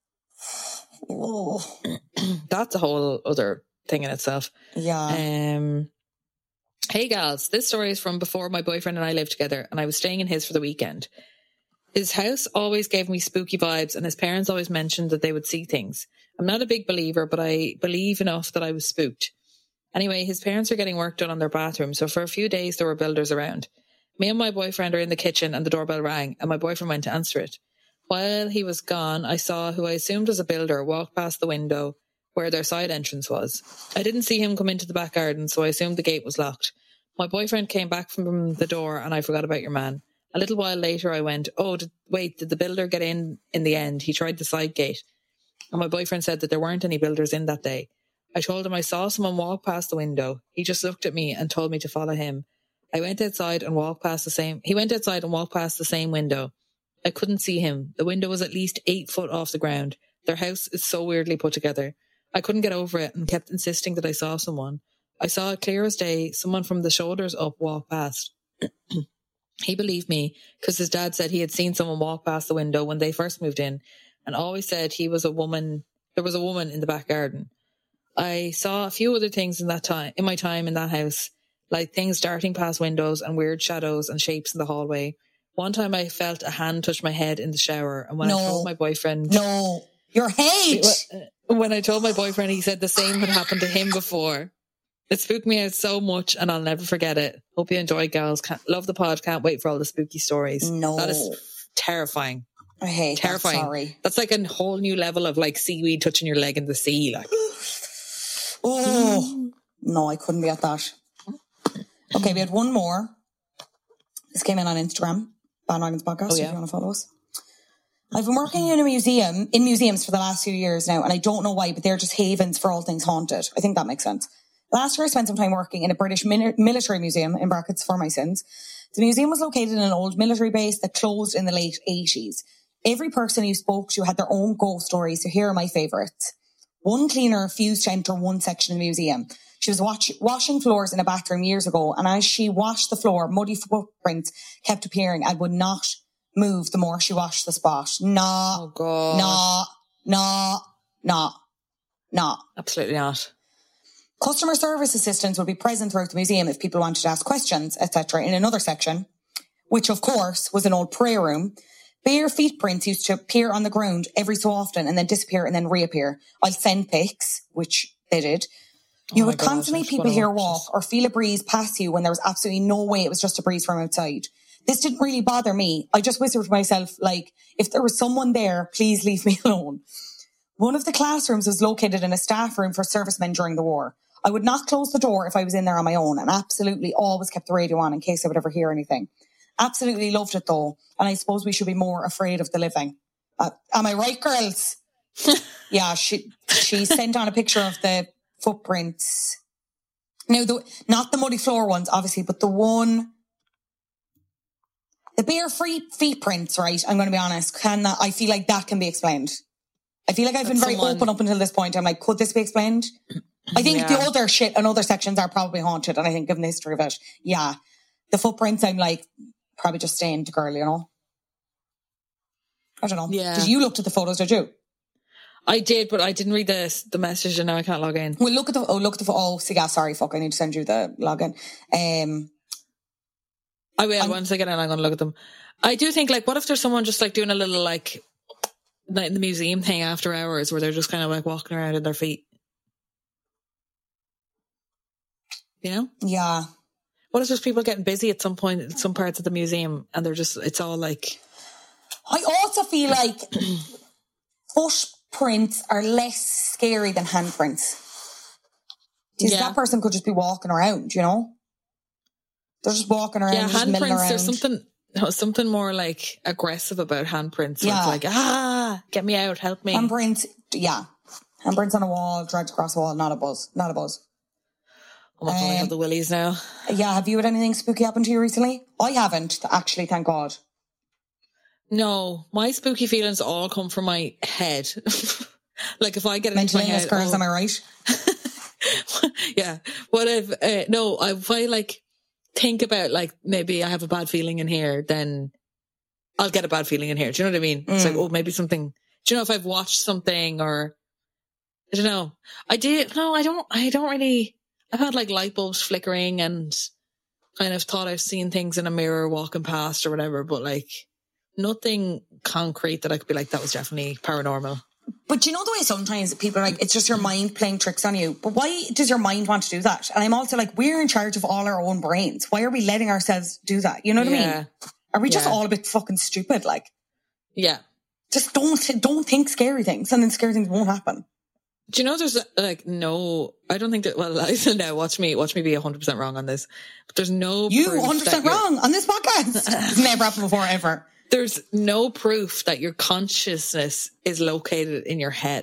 Oh. That's a whole other thing in itself. Yeah. Hey gals, this story is from before my boyfriend and I lived together and I was staying in his for the weekend. His house always gave me spooky vibes and his parents always mentioned that they would see things. I'm not a big believer, but I believe enough that I was spooked. Anyway, his parents are getting work done on their bathroom, so for a few days there were builders around. Me and my boyfriend are in the kitchen and the doorbell rang and my boyfriend went to answer it. While he was gone, I saw who I assumed was a builder walk past the window where their side entrance was. I didn't see him come into the back garden, so I assumed the gate was locked. My boyfriend came back from the door and I forgot about your man. A little while later I went, did the builder get in the end? He tried the side gate. And my boyfriend said that there weren't any builders in that day. I told him I saw someone walk past the window. He just looked at me and told me to follow him. He went outside and walked past the same window. I couldn't see him. The window was at least 8 foot off the ground. Their house is so weirdly put together. I couldn't get over it and kept insisting that I saw someone. I saw it clear as day, someone from the shoulders up walk past. He believed me because his dad said he had seen someone walk past the window when they first moved in and always said there was a woman in the back garden. I saw a few other things in my time in that house, like things darting past windows and weird shadows and shapes in the hallway. One time I felt a hand touch my head in the shower and when I told my boyfriend... No, your hate! When I told my boyfriend, he said the same had happened to him before. It spooked me out so much and I'll never forget it. Hope you enjoy, gals. Love the pod. Can't wait for all the spooky stories. No. That is terrifying. I hate terrifying. That, sorry. That's like a whole new level of like seaweed touching your leg in the sea. Like, oh, no, I couldn't be at that. Okay, we had one more. This came in on Instagram, Bandwagons Podcast, if you want to follow us. I've been working in museums for the last few years now, and I don't know why, but they're just havens for all things haunted. I think that makes sense. Last year, I spent some time working in a British military museum, in brackets for my sins. The museum was located in an old military base that closed in the late 80s. Every person you spoke to had their own ghost stories, so here are my favourites. One cleaner refused to enter one section of the museum. She was washing floors in a bathroom years ago, and as she washed the floor, muddy footprints kept appearing and would not move the more she washed the spot. Oh, God. No. Absolutely not. Customer service assistants would be present throughout the museum if people wanted to ask questions, etc. in another section, which of course was an old prayer room. Bare feet prints used to appear on the ground every so often and then disappear and then reappear. I'll send pics, which they did. You would constantly people hear walk or feel a breeze pass you when there was absolutely no way it was just a breeze from outside. This didn't really bother me. I just whispered to myself, like, if there was someone there, please leave me alone. One of the classrooms was located in a staff room for servicemen during the war. I would not close the door if I was in there on my own and absolutely always kept the radio on in case I would ever hear anything. Absolutely loved it though. And I suppose we should be more afraid of the living. Am I right, girls? Yeah, she sent on a picture of the footprints. Now, not the muddy floor ones, obviously, but the bare feet prints, right? I'm going to be honest. I feel like that can be explained. I feel like I've been very open up until this point. I'm like, could this be explained? I think the other shit and other sections are probably haunted. And I think given the history of it, yeah. The footprints, I'm like, probably just staying to girl, you know? I don't know. Yeah. Did you look at the photos, did you? I did, but I didn't read the message and now I can't log in. Well, sorry, fuck, I need to send you the login. I will, once I get in, I'm going to look at them. I do think, like, what if there's someone just, like, doing a little, like, night in the museum thing after hours where they're just kind of, like, walking around in their feet? You know? Yeah. What if there's people getting busy at some point in some parts of the museum and they're just, it's all, like... I also feel like footprints are less scary than handprints. Because that person could just be walking around, you know? They're just walking around, just milling around. There's something more like aggressive about handprints. Yeah. It's like, get me out, help me. Handprints, yeah. Handprints on a wall, dragged across a wall, not a buzz. Oh my God, I have the willies now. Yeah, have you had anything spooky happen to you recently? I haven't, actually, thank God. No, my spooky feelings all come from my head. Like if I get into my head... girls, am I right? Yeah. If I like think about like maybe I have a bad feeling in here, then I'll get a bad feeling in here. Do you know what I mean? It's like, maybe something... Do you know if I've watched something or... I don't know. I don't really... I've had like light bulbs flickering and kind of thought I've seen things in a mirror walking past or whatever, but like nothing concrete that I could be like, that was definitely paranormal. But you know the way sometimes people are like, it's just your mind playing tricks on you. But why does your mind want to do that? And I'm also like, we're in charge of all our own brains. Why are we letting ourselves do that? You know what I mean? Are we just all a bit fucking stupid? Like, yeah. Just don't think scary things and then scary things won't happen. Do you know there's like no, I don't think that, well, now watch me be 100% wrong on this. But there's no You 100% wrong on this podcast. It's never happened before, ever. There's no proof that your consciousness is located in your head.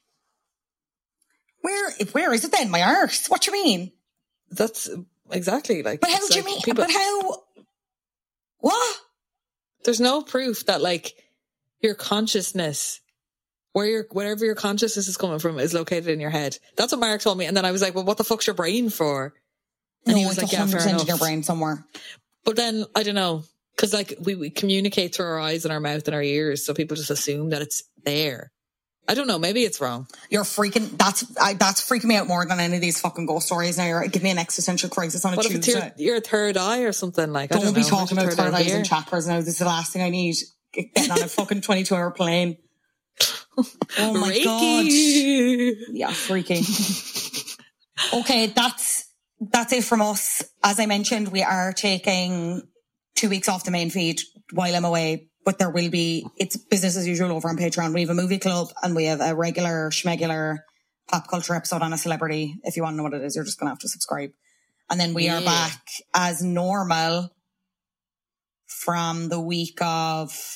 Where is it then? My arse? What do you mean? That's exactly like... But how do you mean? But how... What? There's no proof that like your consciousness... wherever your consciousness is coming from is located in your head. That's what Mark told me. And then I was like, well, what the fuck's your brain for? And he was like, yeah, fair enough. In your brain somewhere. But then, I don't know. Because like we communicate through our eyes and our mouth and our ears. So people just assume that it's there. I don't know. Maybe it's wrong. You're freaking... That's freaking me out more than any of these fucking ghost stories. Now you're giving me an existential crisis on a Tuesday. What if it's your third eye or something? Like, don't be talking about third eyes and chakras now. This is the last thing I need. Getting on a fucking 22-hour plane. Oh my Reiki. God. Yeah, freaky. Okay, that's it from us. As I mentioned, we are taking 2 weeks off the main feed while I'm away, but it's business as usual over on Patreon. We have a movie club and we have a regular schmegular pop culture episode on a celebrity. If you want to know what it is, you're just going to have to subscribe. And then we are back as normal from the week of...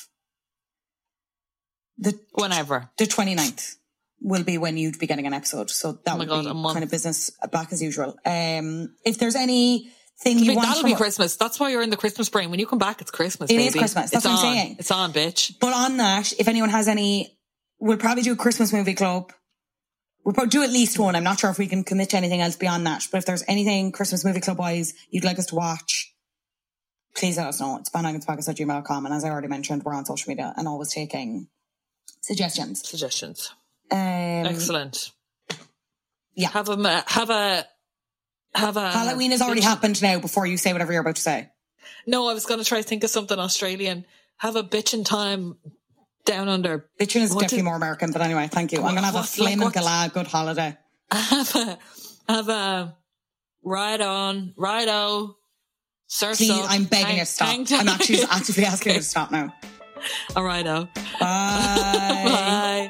Whenever. The 29th will be when you'd be getting an episode. So that would be kind of business back as usual. If there's any thing you want. That'll be Christmas. That's why you're in the Christmas brain. When you come back, it's Christmas, baby. It is Christmas. That's what I'm saying. It's on, bitch. But on that, if anyone has any, we'll probably do a Christmas movie club. We'll probably do at least one. I'm not sure if we can commit to anything else beyond that. But if there's anything Christmas movie club wise you'd like us to watch, please let us know. It's bandwagonspodcast@gmail.com. And as I already mentioned, we're on social media and always taking suggestions. Excellent. Yeah. Have a Halloween has already happened now before you say whatever you're about to say. No, I was going to try to think of something Australian. Have a bitchin' time down under. Bitchin' is definitely more American, but anyway, thank you. I'm going to have a flaming gala good holiday. Have a ride on, ride-o, surf. Please, I'm begging you to stop. I'm actually actively asking you to stop now. All righto. Bye. Bye.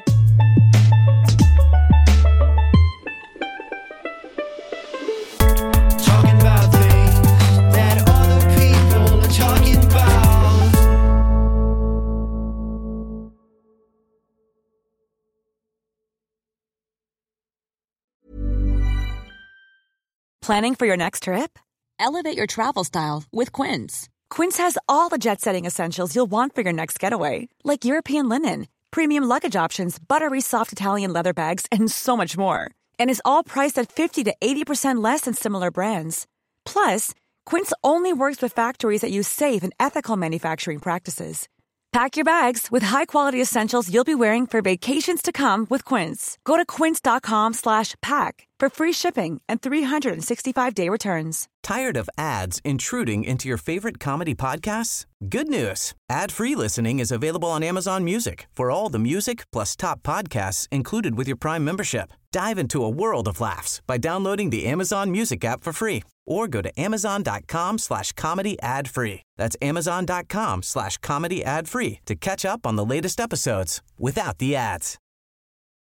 Planning for your next trip? Elevate your travel style with Quince. Quince has all the jet-setting essentials you'll want for your next getaway, like European linen, premium luggage options, buttery soft Italian leather bags, and so much more. And is all priced at 50 to 80% less than similar brands. Plus, Quince only works with factories that use safe and ethical manufacturing practices. Pack your bags with high-quality essentials you'll be wearing for vacations to come with Quince. Go to quince.com/pack for free shipping and 365-day returns. Tired of ads intruding into your favorite comedy podcasts? Good news. Ad-free listening is available on Amazon Music for all the music plus top podcasts included with your Prime membership. Dive into a world of laughs by downloading the Amazon Music app for free or go to amazon.com/comedy ad-free. That's amazon.com/comedy ad-free to catch up on the latest episodes without the ads.